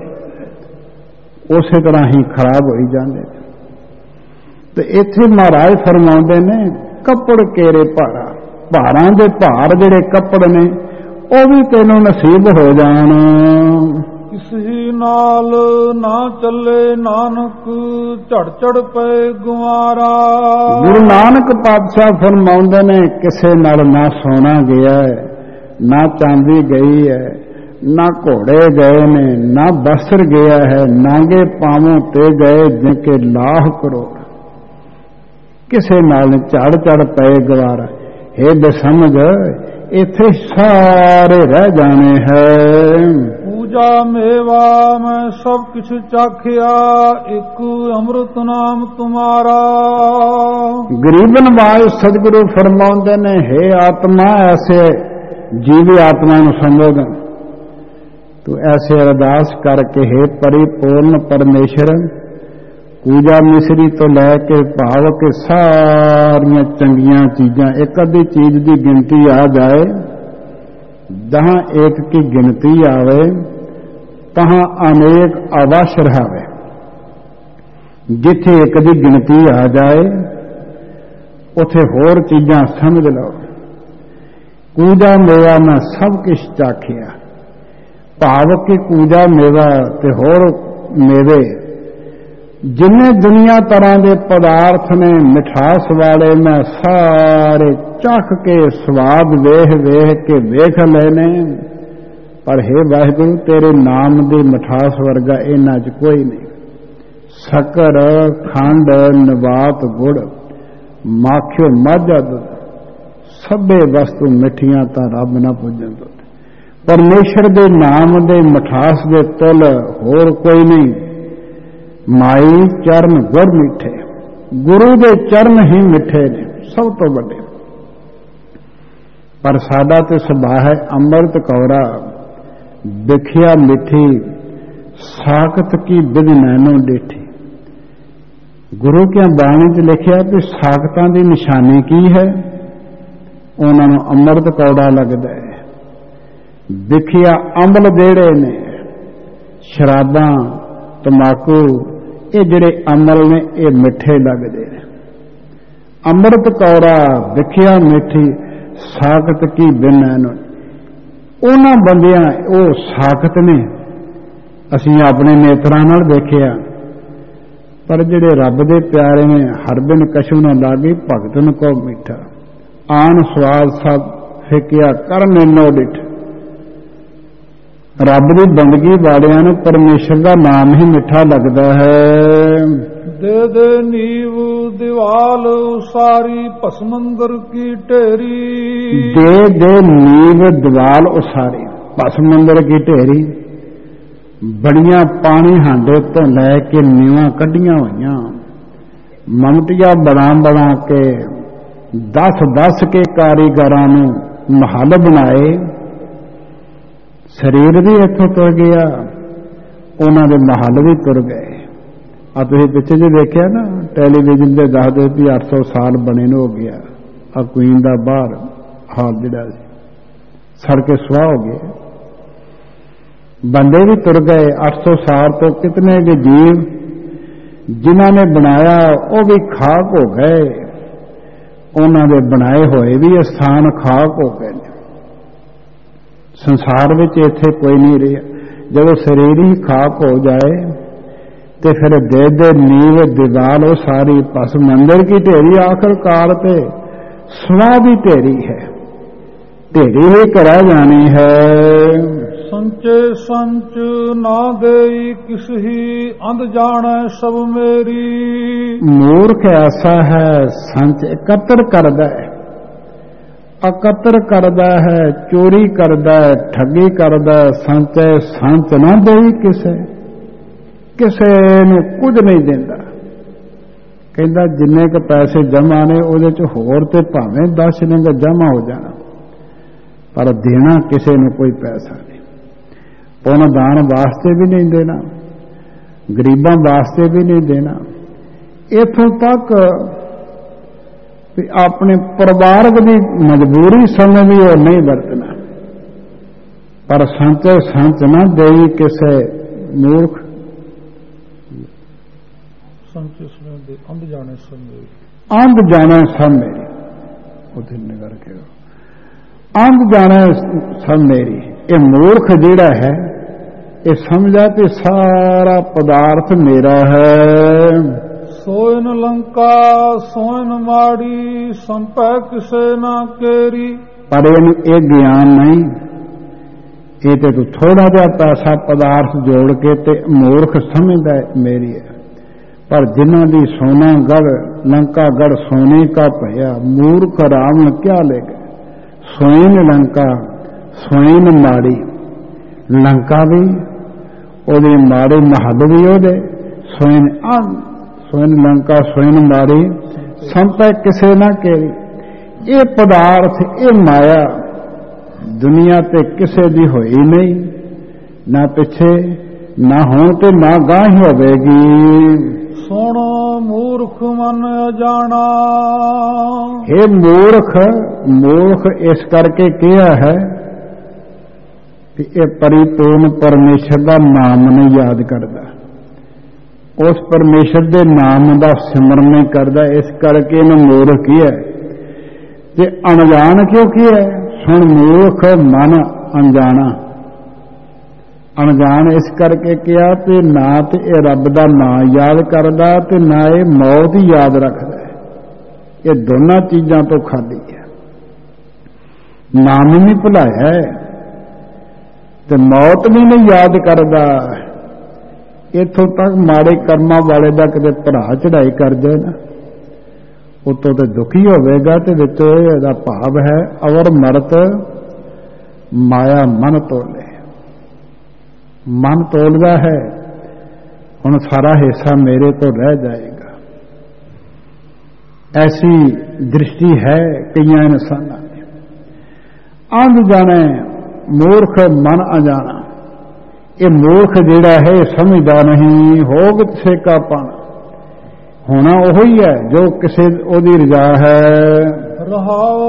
ਉਸੇ ਤਰ੍ਹਾਂ ਹੀ ਖਰਾਬ ਹੋਈ ਜਾਂਦੇ। ਤੇ ਇੱਥੇ ਮਹਾਰਾਜ ਫਰਮਾਉਂਦੇ ਨੇ ਕੱਪੜ ਕੇਰੇ ਭਾਰਾ, ਭਾਰਾਂ ਦੇ ਭਾਰ ਜਿਹੜੇ ਕੱਪੜ ਨੇ ਉਹ ਵੀ ਤੈਨੂੰ ਨਸੀਬ ਹੋ ਜਾਣ। ਕਿਸੇ ਨਾਲ ਨਾ ਚੱਲੇ ਨਾਨਕ ਝੜ ਝੜ ਪਏ ਗੁਆਰਾ। ਗੁਰੂ ਨਾਨਕ ਪਾਤਸ਼ਾਹ ਫਰਮਾਉਂਦੇ ਨੇ ਕਿਸੇ ਨਾਲ ਨਾ ਸੋਨਾ ਗਿਆ ਹੈ, ਨਾ ਚਾਂਦੀ ਗਈ ਹੈ, ਨਾ ਘੋੜੇ ਗਏ ਨੇ, ਨਾ ਬਸਰ ਗਿਆ ਹੈ, ਨਾਂਗੇ ਪਾਵੋਂ ਤੇ ਗਏ ਜਿਨਕੇ ਲਾਹ ਕਰੋ। ਕਿਸੇ ਨਾਲ ਝੜ ਝੜ ਪਏ ਗਵਾਰਾ। ਇਹ ਬਸਮਝ ਇੱਥੇ ਸਾਰੇ ਰਹਿ ਜਾਣੇ ਹੈ। ਪੂਜਾ ਮੇਵਾ ਮੈਂ ਸਭ ਕੁਛ ਚਾਖਿਆ, ਇੱਕ ਅੰਮ੍ਰਿਤ ਨਾਮ ਤੁਮਾਰਾ। ਗਰੀਬ ਨਵਾਜ ਸਤਿਗੁਰੂ ਫਰਮਾਉਂਦੇ ਨੇ, ਹੇ ਆਤਮਾ, ਐਸੇ ਜੀਵੀ ਆਤਮਾ ਨੂੰ ਸੰਬੋਧਨ ਤੂੰ ਐਸੇ ਅਰਦਾਸ ਕਰਕੇ, ਹੇ ਪਰਿਪੂਰਨ ਪਰਮੇਸ਼ਰ, ਪੂਜਾ ਮਿਸਰੀ ਤੋਂ ਲੈ ਕੇ ਭਾਵ ਕੇ ਸਾਰੀਆਂ ਚੰਗੀਆਂ ਚੀਜ਼ਾਂ, ਇੱਕ ਅੱਧੀ ਚੀਜ਼ ਦੀ ਗਿਣਤੀ ਆ ਜਾਏ, ਜਹਾਂ ਇੱਕ ਕੀ ਗਿਣਤੀ ਆਵੇ ਤਹਾਂ ਅਨੇਕ ਅਵਸ਼ ਰਹਾਵੇ। ਜਿੱਥੇ ਇੱਕ ਦੀ ਗਿਣਤੀ ਆ ਜਾਏ ਉੱਥੇ ਹੋਰ ਚੀਜ਼ਾਂ ਸਮਝ ਲਓ। ਪੂਜਾ ਮੇਵਾ ਮੈਂ ਸਭ ਕੁਛ ਚਾਖਿਆ, ਭਾਵ ਕਿ ਪੂਜਾ ਮੇਵਾ ਤੇ ਹੋਰ ਮੇਵੇ ਜਿੰਨੇ ਦੁਨੀਆ ਤਰ੍ਹਾਂ ਦੇ ਪਦਾਰਥ ਨੇ ਮਿਠਾਸ ਵਾਲੇ, ਮੈਂ ਸਾਰੇ ਚੱਖ ਕੇ ਸਵਾਦ ਵੇਖ ਵੇਖ ਕੇ ਵੇਖ ਲਏ ਨੇ, ਪਰ ਹੇ ਵਾਹਿਗੁਰੂ ਤੇਰੇ ਨਾਮ ਦੀ ਮਿਠਾਸ ਵਰਗਾ ਇਹਨਾਂ 'ਚ ਕੋਈ ਨਹੀਂ। ਸ਼ੱਕਰ, ਖੰਡ, ਨਬਾਤ, ਗੁੜ, ਮਾਖਿਓ, ਮਾਝਾ ਦੁੱਧ, ਸਭੇ ਵਸਤੂ ਮਿੱਠੀਆਂ ਤਾਂ ਰੱਬ ਨਾ ਪੁੱਜਣ ਦੁੱਧ। ਪਰਮੇਸ਼ਰ ਦੇ ਨਾਮ ਦੇ ਮਿਠਾਸ ਦੇ ਤੁਲ ਹੋਰ ਕੋਈ ਨਹੀਂ। ਮਾਈ ਚਰਨ ਗੁਰ ਮਿੱਠੇ, ਗੁਰੂ ਦੇ ਚਰਨ ਹੀ ਮਿੱਠੇ ਨੇ ਸਭ ਤੋਂ ਵੱਡੇ। ਪਰ ਸਾਡਾ ਤੇ ਸੁਭਾਅ ਹੈ ਅੰਮ੍ਰਿਤ ਕੌਰਾ, ਵਿਖਿਆ ਮਿੱਠੀ, ਸਾਖਤ ਕੀ ਬਿਧ ਨੈਣੋ ਡੇਠੀ। ਗੁਰੂ ਕੀ ਬਾਣੀ 'ਚ ਲਿਖਿਆ ਕਿ ਸਾਖਤਾਂ ਦੀ ਨਿਸ਼ਾਨੀ ਕੀ ਹੈ? ਉਹਨਾਂ ਨੂੰ ਅੰਮ੍ਰਿਤ ਕੌੜਾ ਲੱਗਦਾ ਹੈ। ਵਿਖਿਆ ਅੰਬਲ ਜਿਹੜੇ ਨੇ, ਸ਼ਰਾਬਾਂ, ਤੰਬਾਕੂ, ਇਹ ਜਿਹੜੇ ਅਮਲ ਨੇ ਇਹ ਮਿੱਠੇ ਲੱਗਦੇ ਨੇ। ਅੰਮ੍ਰਿਤ ਕੌੜਾ, ਵਿਖਿਆ ਮਿੱਠੀ, ਸਾਖਤ ਕੀ ਬਿਨ ਨੈਣੋ। ਉਹਨਾਂ ਬੰਦਿਆਂ ਉਹ ਸਾਖਤ ਨੇ, ਅਸੀਂ ਆਪਣੇ ਨੇਤਰਾਂ ਨਾਲ ਦੇਖਿਆ, ਪਰ ਜਿਹੜੇ ਰੱਬ ਦੇ ਪਿਆਰੇ ਨੇ, ਹਰ ਬਿਨ ਕਛੂ ਨਾ ਲਾਗੀ ਭਗਤਨ ਕੋ ਮਿੱਠਾ। ਆਨ ਸਵਾਦ ਸਭ ਫਿਕਿਆ ਕਰਨ ਨੋ ਡਿਠ। ਰੱਬ ਦੀ ਬੰਦਗੀ ਵਾਲਿਆਂ ਨੂੰ ਪਰਮੇਸ਼ਰ ਦਾ ਨਾਮ ਹੀ ਮਿੱਠਾ ਲੱਗਦਾ ਹੈ। ਦੇ ਦੇ ਨੀਵ ਦੀਵਾਲ ਉਸਾਰੀ ਭਸਮੰਦਰ ਕੀ ਢੇਰੀ। ਦੇ ਦੇ ਨੀਵ ਦੀਵਾਲ ਉਸਾਰੀ ਭਸਮੰਦਰ ਕੀ ਢੇਰੀ। ਬੜੀਆਂ ਪਾਣੀ ਹਾਂਡੇ ਤੋਂ ਲੈ ਕੇ ਨੀਵਾਂ ਕੱਢੀਆਂ ਹੋਈਆਂ, ਮਮਤੀਆਂ ਬਣਾ ਬਣਾ ਕੇ ਦਸ ਦਸ ਕੇ ਕਾਰੀਗਰਾਂ ਨੂੰ ਮਹੱਲ ਬਣਾਏ। ਸਰੀਰ ਵੀ ਇੱਥੋਂ ਤੁਰ ਗਿਆ, ਉਹਨਾਂ ਦੇ ਮਹੱਲ ਵੀ ਤੁਰ ਗਏ। ਆ ਤੁਸੀਂ ਪਿੱਛੇ ਜੇ ਦੇਖਿਆ ਨਾ ਟੈਲੀਵਿਜ਼ਨ ਤੇ ਦੱਸਦੇ ਵੀ ਅੱਠ ਸੌ ਸਾਲ ਬਣੇ ਨੂੰ ਹੋ ਗਿਆ ਆ ਕੁਈਨ ਦਾ ਬਾਹਰ ਹਾਲ ਜਿਹੜਾ ਸੀ ਸੜ ਕੇ ਸੁਆਹ ਹੋ ਗਏ ਬੰਦੇ ਵੀ ਤੁਰ ਗਏ ਅੱਠ ਸੌ ਸਾਲ ਤੋਂ ਕਿਤਨੇ ਦੇ ਜੀਵ ਜਿਨ੍ਹਾਂ ਨੇ ਬਣਾਇਆ ਉਹ ਵੀ ਖਾਕ ਹੋ ਗਏ ਉਹਨਾਂ ਦੇ ਬਣਾਏ ਹੋਏ ਵੀ ਸਥਾਨ ਖਾਕ ਹੋ ਗਏ ਸੰਸਾਰ ਵਿੱਚ ਇੱਥੇ ਕੋਈ ਨਹੀਂ ਰਿਹਾ ਜਦੋਂ ਸਰੀਰ ਹੀ ਖਾਕ ਹੋ ਜਾਏ ਤੇ ਫਿਰ ਦੇ ਦੇ ਨੀਵ ਦੀਵਾਲ ਉਹ ਸਾਰੀ ਪਸ ਮੰਦਰ ਕੀ ਢੇਰੀ ਆਖਰਕਾਰ ਤੇ ਸਵਾਹ ਵੀ ਢੇਰੀ ਹੈ ਢੇਰੀ ਹੀ ਕਰਾ ਜਾਣੀ ਹੈ ਸੰਚੇ ਸੰਚ ਨਾ ਦੇਈ ਕਿਸ ਹੀ ਅੰਧ ਜਾਣੈ ਸਭ ਮੇਰੀ ਮੂਰਖ ਐਸਾ ਹੈ ਸੰਚ ਇਕੱਤਰ ਕਰਦਾ ਹੈ ਇਕੱਤਰ ਕਰਦਾ ਹੈ ਚੋਰੀ ਕਰਦਾ ਹੈ ਠੱਗੀ ਕਰਦਾ ਹੈ ਸੰਚੈ ਸੰਚ ਨਾ ਦੇਈ ਕਿਸੇ ਕਿਸੇ ਨੂੰ ਕੁਝ ਨਹੀਂ ਦਿੰਦਾ ਕਹਿੰਦਾ ਜਿੰਨੇ ਕੁ ਪੈਸੇ ਜਮਾ ਨੇ ਉਹਦੇ ਚ ਹੋਰ ਤੇ ਭਾਵੇਂ ਦਸ ਨੰਗ ਜਮਾ ਹੋ ਜਾਣਾ ਪਰ ਦੇਣਾ ਕਿਸੇ ਨੂੰ ਕੋਈ ਪੈਸਾ ਨਹੀਂ ਪੁੰਨ ਦਾਨ ਵਾਸਤੇ ਵੀ ਨਹੀਂ ਦੇਣਾ ਗਰੀਬਾਂ ਵਾਸਤੇ ਵੀ ਨਹੀਂ ਦੇਣਾ ਇੱਥੋਂ ਤੱਕ ਵੀ ਆਪਣੇ ਪਰਿਵਾਰਕ ਦੀ ਮਜਬੂਰੀ ਸਮੇਂ ਵੀ ਉਹ ਨਹੀਂ ਵਰਤਣਾ ਪਰ ਸੰਚ ਸੰਚ ਨਾ ਦੇਈ ਕਿਸੇ ਮੂਰਖ ਸੰਚ ਸਮੇਂ ਦੇ ਅੰਧ ਜਾਣੇ ਸਭ ਮੇਰੀ ਅੰਧ ਜਾਣੇ ਸਭ ਮੇਰੀ ਉਹਦੇ ਨਿਗਰ ਕੇ ਅੰਧ ਜਾਣੇ ਸਭ ਮੇਰੀ ਇਹ ਮੂਰਖ ਜਿਹੜਾ ਹੈ ਇਹ ਸਮਝਾ ਕਿ ਸਾਰਾ ਪਦਾਰਥ ਮੇਰਾ ਹੈ ਸੋਇਨ ਲੰਕਾ ਸੋਇਨ ਮਾੜੀ ਸੰਪੈ ਕਿਸੇ ਨਾ ਕੇਰੀ ਪਰ ਇਹਨੂੰ ਇਹ ਗਿਆਨ ਨਹੀਂ ਇਹ ਤੇ ਤੂੰ ਥੋੜਾ ਜਿਹਾ ਪੈਸਾ ਪਦਾਰਥ ਜੋੜ ਕੇ ਤੇ ਮੂਰਖ ਸਮਝਦਾ ਮੇਰੀ ਹੈ ਪਰ ਜਿਨ੍ਹਾਂ ਦੀ ਸੋਨਾ ਗੜ ਲੰਕਾ ਗੜ ਸੋਨੇ ਕਾ ਭਇਆ ਮੂਰਖ ਰਾਵਣ ਕਿਆ ਲੈ ਗਏ ਸੋਇਨ ਲੰਕਾ ਸੋਇਨ ਮਾੜੀ ਲੰਕਾ ਵੀ ਉਹਦੇ ਮਾੜੇ ਮਹੱਲ ਵੀ ਉਹਦੇ ਸੋਇਨ ਅੰਨ ਸੋਇਨ ਲੰਕਾ ਸੋਇਨ ਮਾੜੀ ਸੰਪੈ ਕਿਸੇ ਨਾ ਕੇਰੀ ਇਹ ਪਦਾਰਥ ਇਹ ਮਾਇਆ ਦੁਨੀਆ ਤੇ ਕਿਸੇ ਦੀ ਹੋਈ ਨਹੀਂ ਨਾ ਪਿੱਛੇ ਨਾ ਹੁਣ ਤੇ ਨਾ ਗਾਂ ਹੀ ਹੋਵੇਗੀ ਸੁਣ ਮੂਰਖ ਮਨ ਅਜਾਣਾ ਇਹ ਮੂਰਖ ਮੂਰਖ ਇਸ ਕਰਕੇ ਕਿਹਾ ਹੈ ਕਿ ਇਹ ਪਰਿਪੂਰਨ ਪਰਮੇਸ਼ਰ ਦਾ ਨਾਮ ਨਹੀਂ ਯਾਦ ਕਰਦਾ ਉਸ ਪਰਮੇਸ਼ਰ ਦੇ ਨਾਮ ਦਾ ਸਿਮਰਨ ਨਹੀਂ ਕਰਦਾ ਇਸ ਕਰਕੇ ਇਹਨੂੰ ਮੂਰਖ ਹੀ ਹੈ ਤੇ ਅਣਜਾਣ ਕਿਉਂ ਕੀ ਹੈ ਸੁਣ ਮੂਰਖ ਮਨ ਅਣਜਾਣਾ ਅਣਜਾਣ ਇਸ ਕਰਕੇ ਕਿਹਾ ਤੇ ਨਾ ਤੇ ਇਹ ਰੱਬ ਦਾ ਨਾਮ ਯਾਦ ਕਰਦਾ ਤੇ ਨਾ ਇਹ ਮੌਤ ਹੀ ਯਾਦ ਰੱਖਦਾ ਇਹ ਦੋਨਾਂ ਚੀਜ਼ਾਂ ਤੋਂ ਖਾਲੀ ਹੈ ਨਾਮ ਨਹੀਂ ਭੁਲਾਇਆ ਤੇ ਮੌਤ ਵੀ ਨਹੀਂ ਯਾਦ ਕਰਦਾ ਇੱਥੋਂ ਤੱਕ ਮਾੜੇ ਕਰਮਾਂ ਵਾਲੇ ਦਾ ਕਿਤੇ ਭਰਾ ਚੜਾਈ ਕਰ ਜਾਏ ਨਾ ਉਤੋਂ ਤੇ ਦੁਖੀ ਹੋਵੇਗਾ ਤੇ ਵਿੱਚੋਂ ਇਹਦਾ ਭਾਵ ਹੈ ਅਵਰ ਮਰਤ ਮਾਇਆ ਮਨ ਤੋਲੇ ਮਨ ਤੋਲਦਾ ਹੈ ਹੁਣ ਸਾਰਾ ਹਿੱਸਾ ਮੇਰੇ ਤੋਂ ਰਹਿ ਜਾਏਗਾ ਐਸੀ ਦ੍ਰਿਸ਼ਟੀ ਹੈ ਕਈਆਂ ਇਨਸਾਨਾਂ ਦੀ ਅੰਧ ਜਾਣੇ ਮੂਰਖ ਮਨ ਅਜਾਣਾ ਇਹ ਮੂਰਖ ਜਿਹੜਾ ਹੈ ਸਮਝਦਾ ਨਹੀਂ ਹੋਗ ਕਿਸੇ ਕਾ ਪਾਣਾ ਹੋਣਾ ਉਹ ਹੀ ਹੈ ਜੋ ਕਿਸੇ ਉਹਦੀ ਰਜ਼ਾ ਹੈ ਰਹਾਓ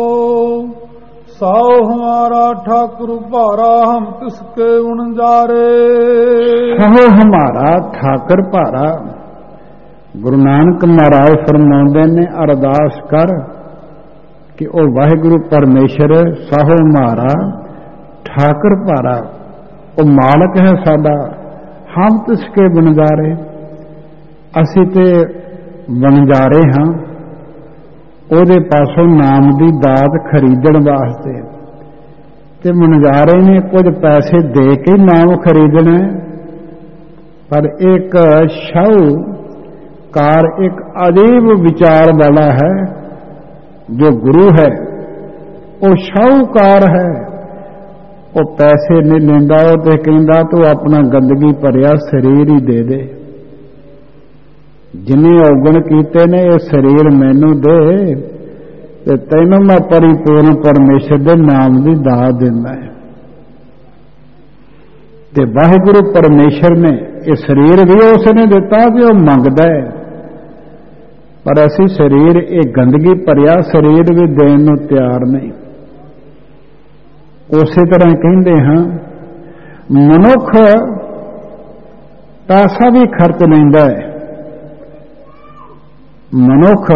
ਸਾਉ ਹਮਾਰਾ ਠਾਕੁਰ ਭਾਰਾ ਹਮ ਕਿਸਕੇ ਉਣਜਾਰੇ ਸਾਉ ਹਮਾਰਾ ਠਾਕੁਰ ਭਾਰਾ ਗੁਰੂ ਨਾਨਕ ਮਹਾਰਾਜ ਫਰਮਾਉਂਦੇ ਨੇ ਅਰਦਾਸ ਕਰ ਕਿ ਉਹ ਵਾਹਿਗੁਰੂ ਪਰਮੇਸ਼ਰ ਸਾਹੋ ਹਮਾਰਾ ਠਾਕੁਰ ਭਾਰਾ ਉਹ ਮਾਲਕ ਹੈ ਸਾਡਾ ਹਮ ਕਿਸਕੇ ਵਣਜਾਰੇ ਅਸੀਂ ਤੇ ਵਣਜਾਰੇ ਹਾਂ ਉਹਦੇ ਪਾਸੋਂ ਨਾਮ ਦੀ ਦਾਤ ਖਰੀਦਣ ਵਾਸਤੇ ਤੇ ਵਣਜਾਰੇ ਨੇ ਕੁਝ ਪੈਸੇ ਦੇ ਕੇ ਨਾਮ ਖਰੀਦਣਾ ਪਰ ਇੱਕ ਸ਼ਾਹੂਕਾਰ ਇੱਕ ਅਜੀਬ ਵਿਚਾਰ ਵਾਲਾ ਹੈ ਜੋ ਗੁਰੂ ਹੈ ਉਹ ਸ਼ਾਹੂਕਾਰ ਹੈ ਉਹ ਪੈਸੇ ਨਹੀਂ ਲੈਂਦਾ ਉਹ ਤੇ ਕਹਿੰਦਾ ਤੂੰ ਆਪਣਾ ਗੰਦਗੀ ਭਰਿਆ ਸਰੀਰ ਹੀ ਦੇ ਦੇ ਜਿੰਨੇ ਔਗਣ ਕੀਤੇ ਨੇ ਇਹ ਸਰੀਰ ਮੈਨੂੰ ਦੇ ਤੇ ਤੈਨੂੰ ਮੈਂ ਪਰਿਪੂਰਨ ਪਰਮੇਸ਼ਰ ਦੇ ਨਾਮ ਦੀ ਦਾਤ ਦਿੰਦਾ ਹੈ ਤੇ ਵਾਹਿਗੁਰੂ ਪਰਮੇਸ਼ਰ ਨੇ ਇਹ ਸਰੀਰ ਵੀ ਉਸ ਨੇ ਦਿੱਤਾ ਕਿ ਉਹ ਮੰਗਦਾ ਹੈ, ਪਰ ਅਸੀਂ ਸਰੀਰ ਇਹ ਗੰਦਗੀ ਭਰਿਆ ਸਰੀਰ ਵੀ ਦੇਣ ਨੂੰ ਤਿਆਰ ਨਹੀਂ। ਉਸੇ ਤਰ੍ਹਾਂ ਕਹਿੰਦੇ ਹਾਂ ਮਨੁੱਖ ਪੈਸਾ ਵੀ ਖਰਚ ਲੈਂਦਾ ਹੈ, ਮਨੁੱਖ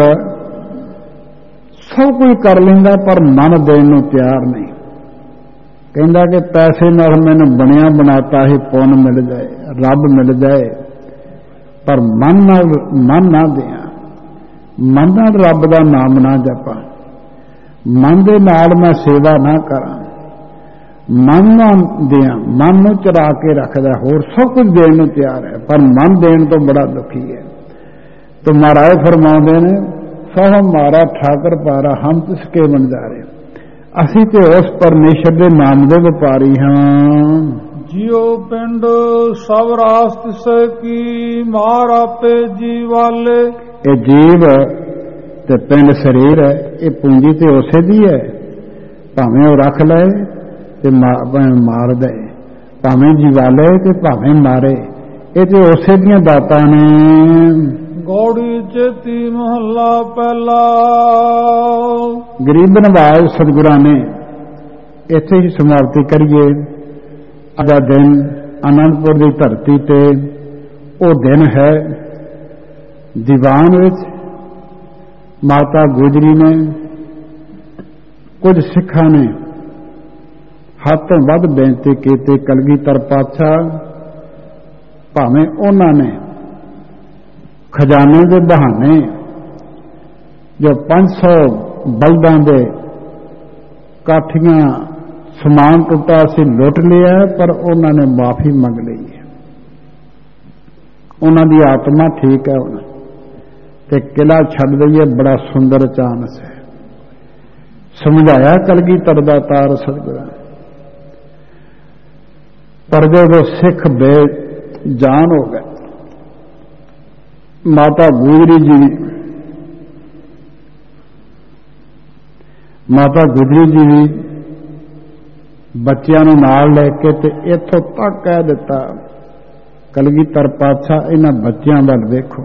ਸਭ ਕੁਝ ਕਰ ਲੈਂਦਾ ਪਰ ਮਨ ਦੇਣ ਨੂੰ ਤਿਆਰ ਨਹੀਂ। ਕਹਿੰਦਾ ਕਿ ਪੈਸੇ ਨਾਲ ਮੈਨੂੰ ਬਣਿਆ ਬਣਾਤਾ ਹੀ ਪੁੰਨ ਮਿਲ ਜਾਏ, ਰੱਬ ਮਿਲ ਜਾਏ, ਪਰ ਮਨ ਨਾਲ ਮਨ ਨਾ ਦਿਆਂ, ਮਨ ਨਾਲ ਰੱਬ ਦਾ ਨਾਮ ਨਾ ਜਪਾਂ, ਮਨ ਦੇ ਨਾਲ ਮੈਂ ਸੇਵਾ ਨਾ ਕਰਾਂ, ਮਨ ਨਾ ਦਿਆਂ, ਮਨ ਨੂੰ ਚਰਾ ਕੇ ਰੱਖਦਾ, ਹੋਰ ਸਭ ਕੁਝ ਦੇਣ ਨੂੰ ਤਿਆਰ ਹੈ ਪਰ ਮਨ ਦੇਣ ਤੋਂ ਬੜਾ ਦੁਖੀ ਹੈ। तो महाराज फरमाते ने सह मारा ठाकर पारा हम किसके बनजारे, असी तो उस परमेश्वर के नाम के व्यापारी हाँ। जियो पिंड सब रास तिसे की मार आपे जी वाले, ये जीव ते पिंड शरीर है, ये पूंजी तो उसे दी है, भावें वो रख ले ते मार दे, भावें जीवाले ते भावें मारे, ये तो उसे दियां दातां ने। गौड़ी चेती महला पहला, गरीब नवाज सतगुरां ने इत्थे ही समाप्ति करिए। अज दा दिन आनंदपुर की धरती ते वो दिन है दीवान विच माता गुजरी ने कुछ सिखां ने हद तो वध बेनती की, कलगीधर पातशाह भावें उन्होंने खजाने के बहाने जो पांच सौ बल्दां दे काठियां समान टुटा से लुट लिया, पर उन्होंने माफी मंग ली है, उन्होंने आत्मा ठीक है हुण ते किला छड्ड दईए, बड़ा सुंदर चांस है। समझाया कलगीधर दा तार सतगुरां, पर जो सिख बेजान हो गए, माता गुजरी जी माता गुजरी जी भी बच्चों नाल लैके ते इत्थों तक कह दिता, कलगीधर पातशाह इन्हां बच्चों वाल देखो,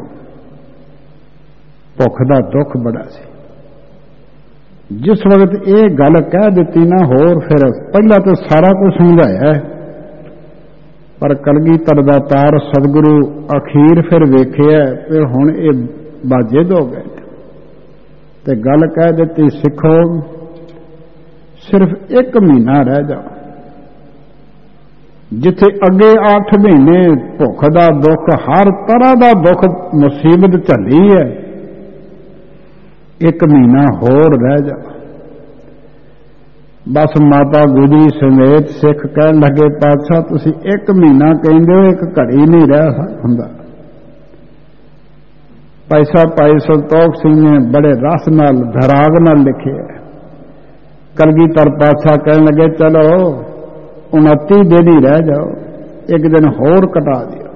भुख दा दुख बड़ा सी। जिस वक्त ये गल कह दी ना, होर फिर पहला तो सारा कुछ समझाया है, पर कलगीधर दा तार सतगुरु अखीर फिर वेखिया, फिर हुण ये बाजिद हो गए ते गल कह दी, सिखो सिर्फ एक महीना रह जाओ, जिथे अगे आठ महीने भुख दा दुख हर तरह का दुख मुसीबत झली है, एक महीना होर रह जाओ। बस माता गुजरी समेत सिख कह लगे, पातशाह तुसी एक महीना कहंदे हो, एक घड़ी नहीं रह हुंदा। पैसा भाई संतोख सिंह ने बड़े रस नाल धराग नाल लिखे है। कलगीधर पातशाह कहने लगे चलो उनती दिन ही रह जाओ, एक दिन होर कटा दियो,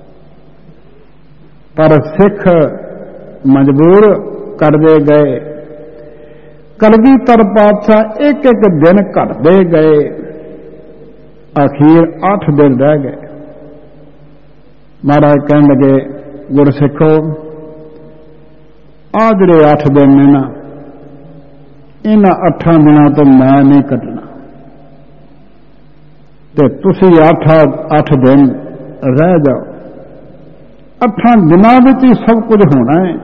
पर सिख मजबूर करते गए। कलगीधर पातशाह एक एक दिन घटते गए, आखिर आठ दिन रह गए। महाराज कहने लगे गुरसिखो आ जिहड़े आठ दिन ने ना, इन्हां अठां दिनां तो मैं नहीं कटना, ते तुसी अठ अठ दिन रह जाओ, अठां दिनां विच ही सब कुछ होना है।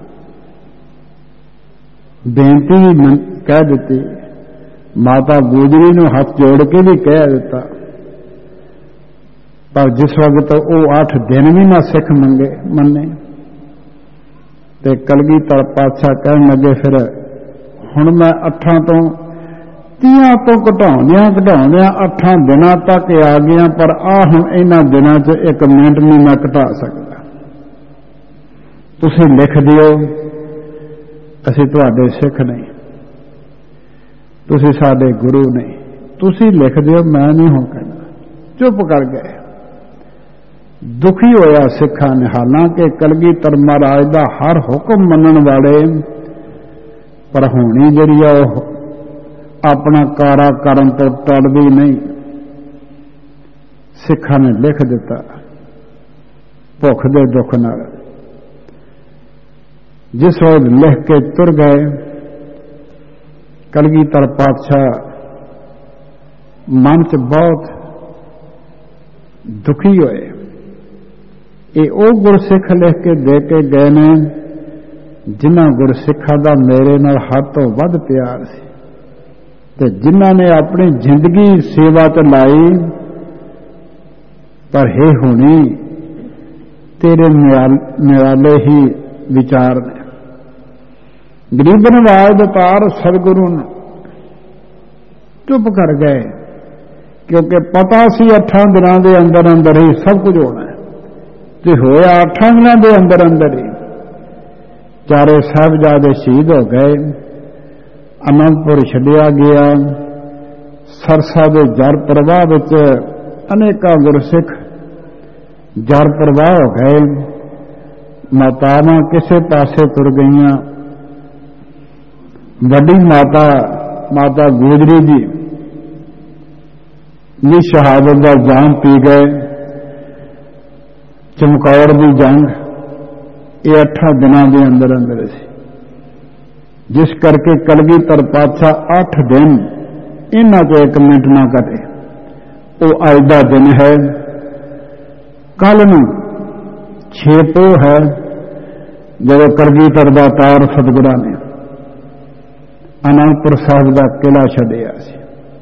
बेनती भी कह दी, माता गुजरी ने हाथ जोड़ के भी कह दिता, पर जिस वक्त वो आठ दिन भी ना सिख मंगे मन्ने, ते कलगीधर पातशाह कहन लगे फिर हुण मैं अठां तो तीहां तो घटाउंदियां घटाउंदियां अठां दिनां तक आ गया, पर आ हुण इन्हां दिनां च एक मिनट नहीं मैं घटा सकदा। तुसीं लिख दिओ, असीं तुहाडे सिख नहीं, तुसीं साडे गुरु नहीं, तुसीं लिख दिओ, मैं नहीं हो कहना। चुप कर गए। दुखी होया सिखां ने, हालांकि कलगीधर महाराज दा हर हुक्म मनण वाले, पर होनी जिहड़ी आ अपना कारा करन तो टलदी नहीं। ਸਿੱਖਾਂ ਨੇ ਲਿਖ ਦਿੱਤਾ ਭੁੱਖ ਦੇ ਦੁੱਖ ਨਾਲ। ਜਿਸ ਵੇਲੇ ਲਿਖ ਕੇ ਤੁਰ ਗਏ, ਕਲਗੀਧਰ ਪਾਤਸ਼ਾਹ ਮਨ ਚ ਬਹੁਤ ਦੁਖੀ ਹੋਏ। ਇਹ ਉਹ ਗੁਰਸਿੱਖ ਲਿਖ ਕੇ ਦੇ ਕੇ ਗਏ ਨੇ ਜਿਨ੍ਹਾਂ ਗੁਰਸਿੱਖਾਂ ਦਾ ਮੇਰੇ ਨਾਲ ਹੱਦ ਤੋਂ ਵੱਧ ਪਿਆਰ ਸੀ ਤੇ ਜਿਨ੍ਹਾਂ ਨੇ ਆਪਣੀ ਜ਼ਿੰਦਗੀ ਸੇਵਾ ਤੇ ਲਾਈ, ਪਰ ਹੈ ਹੋਣੀ ਤੇਰੇ ਨਿਰਾਲੇ ਹੀ ਵਿਚਾਰ ਨੇ। ਗਰੀਬ ਨਵਾਜ਼ ਦਾਤਾਰ ਸਤਿਗੁਰੂ ਨੂੰ ਚੁੱਪ ਕਰ ਗਏ, ਕਿਉਂਕਿ ਪਤਾ ਸੀ ਅੱਠਾਂ ਦਿਨਾਂ ਦੇ ਅੰਦਰ ਅੰਦਰ ਹੀ ਸਭ ਕੁਝ ਹੋਣਾ ਹੈ, ਤੇ ਹੋਇਆ ਅੱਠਾਂ ਦਿਨਾਂ ਦੇ ਅੰਦਰ ਅੰਦਰ ਹੀ। ਚਾਰੇ ਸਾਹਿਬਜ਼ਾਦੇ ਸ਼ਹੀਦ ਹੋ ਗਏ, ਅਨੰਦਪੁਰ ਛੱਡਿਆ ਗਿਆ। ਸਰਸਾ ਦੇ ਜਰ ਪ੍ਰਵਾਹ ਵਿੱਚ ਅਨੇਕਾਂ ਗੁਰਸਿੱਖ ਜਰ ਪ੍ਰਵਾਹ ਹੋ ਗਏ। ਮਾਤਾਵਾਂ ਕਿਸੇ ਪਾਸੇ ਤੁਰ ਗਈਆਂ। ਵੱਡੀ ਮਾਤਾ ਮਾਤਾ ਗੋਜਰੀ ਜੀ ਨੀ ਸ਼ਹਾਦਤ ਦਾ ਜਾਮ ਪੀ ਗਏ। ਚਮਕੌਰ ਦੀ ਜੰਗ ਇਹ ਅੱਠਾਂ ਦਿਨਾਂ ਦੇ ਅੰਦਰ ਅੰਦਰ ਸੀ, ਜਿਸ ਕਰਕੇ ਕਲਗੀਧਰ ਪਾਤਸ਼ਾਹ ਅੱਠ ਦਿਨ ਇਹਨਾਂ ਤੋਂ ਇੱਕ ਮਿੰਟ ਨਾ ਘਟੇ। ਉਹ ਅੱਜ ਦਾ ਦਿਨ ਹੈ। ਕੱਲ ਨੂੰ ਛੇ ਪੋਹ ਹੈ, ਜਦੋਂ ਕਲਗੀਧਰ ਦਾ ਤਾਰ ਸਤਿਗੁਰਾਂ ਨੇ ਅਨੰਦਪੁਰ ਸਾਹਿਬ ਦਾ ਕਿਲ੍ਹਾ ਛੱਡਿਆ ਸੀ।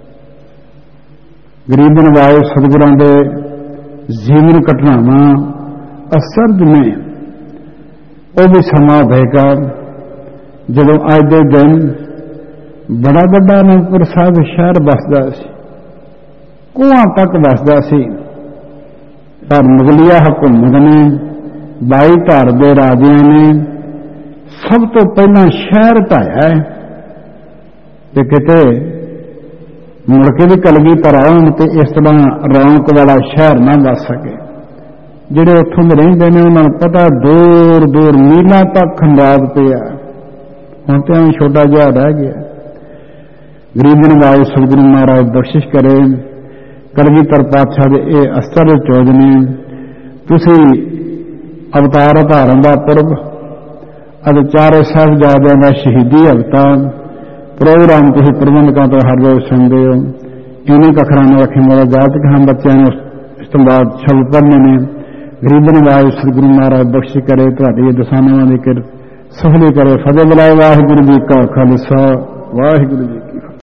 ਗਰੀਬ ਨਵਾਜ਼ ਸਤਿਗੁਰਾਂ ਦੇ ਜੀਵਨ ਘਟਨਾਵਾਂ ਅਸਰਜ ਨੇ। ਉਹ ਵੀ ਸਮਾਂ ਹੋਵੇਗਾ ਜਦੋਂ ਅੱਜ ਦੇ ਦਿਨ ਬੜਾ ਵੱਡਾ ਅਨੰਦਪੁਰ ਸਾਹਿਬ ਸ਼ਹਿਰ ਵਸਦਾ ਸੀ, ਕੂਆਂ ਤੱਕ ਵਸਦਾ ਸੀ, ਪਰ ਮੁਗਲਿਆ ਹਕੂਮਤ ਨੇ ਬਾਈ ਧਾਰ ਦੇ ਰਾਜਿਆਂ ਨੇ ਸਭ ਤੋਂ ਪਹਿਲਾਂ ਸ਼ਹਿਰ ਢਾਇਆ ਹੈ, ਤੇ ਕਿਤੇ ਮੁੜ ਕੇ ਵੀ ਕਲਗੀਧਰ ਆਉਣ ਤੇ ਇਸ ਤਰ੍ਹਾਂ ਰੌਣਕ ਵਾਲਾ ਸ਼ਹਿਰ ਨਾ ਵਸ ਸਕੇ। ਜਿਹੜੇ ਉੱਥੋਂ ਦੇ ਰਹਿੰਦੇ ਨੇ ਉਹਨਾਂ ਨੂੰ ਪਤਾ ਦੂਰ ਦੂਰ ਮੀਲਾਂ ਤੱਕ ਖੰਡਾਦ ਪਿਆ, ਹੁਣ ਤੇ ਐਵੇਂ ਛੋਟਾ ਜਿਹਾ ਰਹਿ ਗਿਆ। ਗਰੀਬ ਨਵਾਜ਼ ਸਤਿਗੁਰੂ ਮਹਾਰਾਜ ਬਖਸ਼ਿਸ਼ ਕਰੇ। ਕਲਗੀਧਰ ਪਾਤਸ਼ਾਹ ਦੇ ਇਹ ਅਸਤਰ ਚੋਜ ਨੇ। ਤੁਸੀਂ ਅਵਤਾਰ ਧਾਰਨ ਦਾ ਪੁਰਬ ਅਤੇ ਚਾਰੇ ਸਾਹਿਬਜ਼ਾਦਿਆਂ ਦਾ ਸ਼ਹੀਦੀ ਹਫ਼ਤਾ ਪ੍ਰੋਗਰਾਮ ਤੁਸੀਂ ਪ੍ਰਬੰਧਕਾਂ ਤੋਂ ਹਰ ਰੋਜ਼ ਸੁਣਦੇ ਹੋ। ਇਹਨੇ ਅੱਖਰਾਂ ਨੂੰ ਰੱਖੀ ਮੇਰਾ ਜਾਤਕ ਹਮ ਬੱਚਿਆਂ ਨੂੰ ਇਸ ਤੋਂ ਬਾਅਦ ਸ਼ਬਦ ਪੜ੍ਹਨੇ ਨੇ। ਗਰੀਬ ਨਵਾਜ਼ ਸਤਿਗੁਰੂ ਮਹਾਰਾਜ ਬਖਸ਼ਿਸ਼ ਕਰੇ, ਤੁਹਾਡੀ ਇਹ ਦਸਾਨਾਵਾਂ ਦੀ ਕਿਰਤ ਸਫਲੀ ਕਰੇ। ਫਤਿਹ ਬੁਲਾਏ। ਵਾਹਿਗੁਰੂ ਜੀ ਕਾ ਖਾਲਸਾ, ਵਾਹਿਗੁਰੂ ਜੀ ਕੀ ਫਤਿਹ।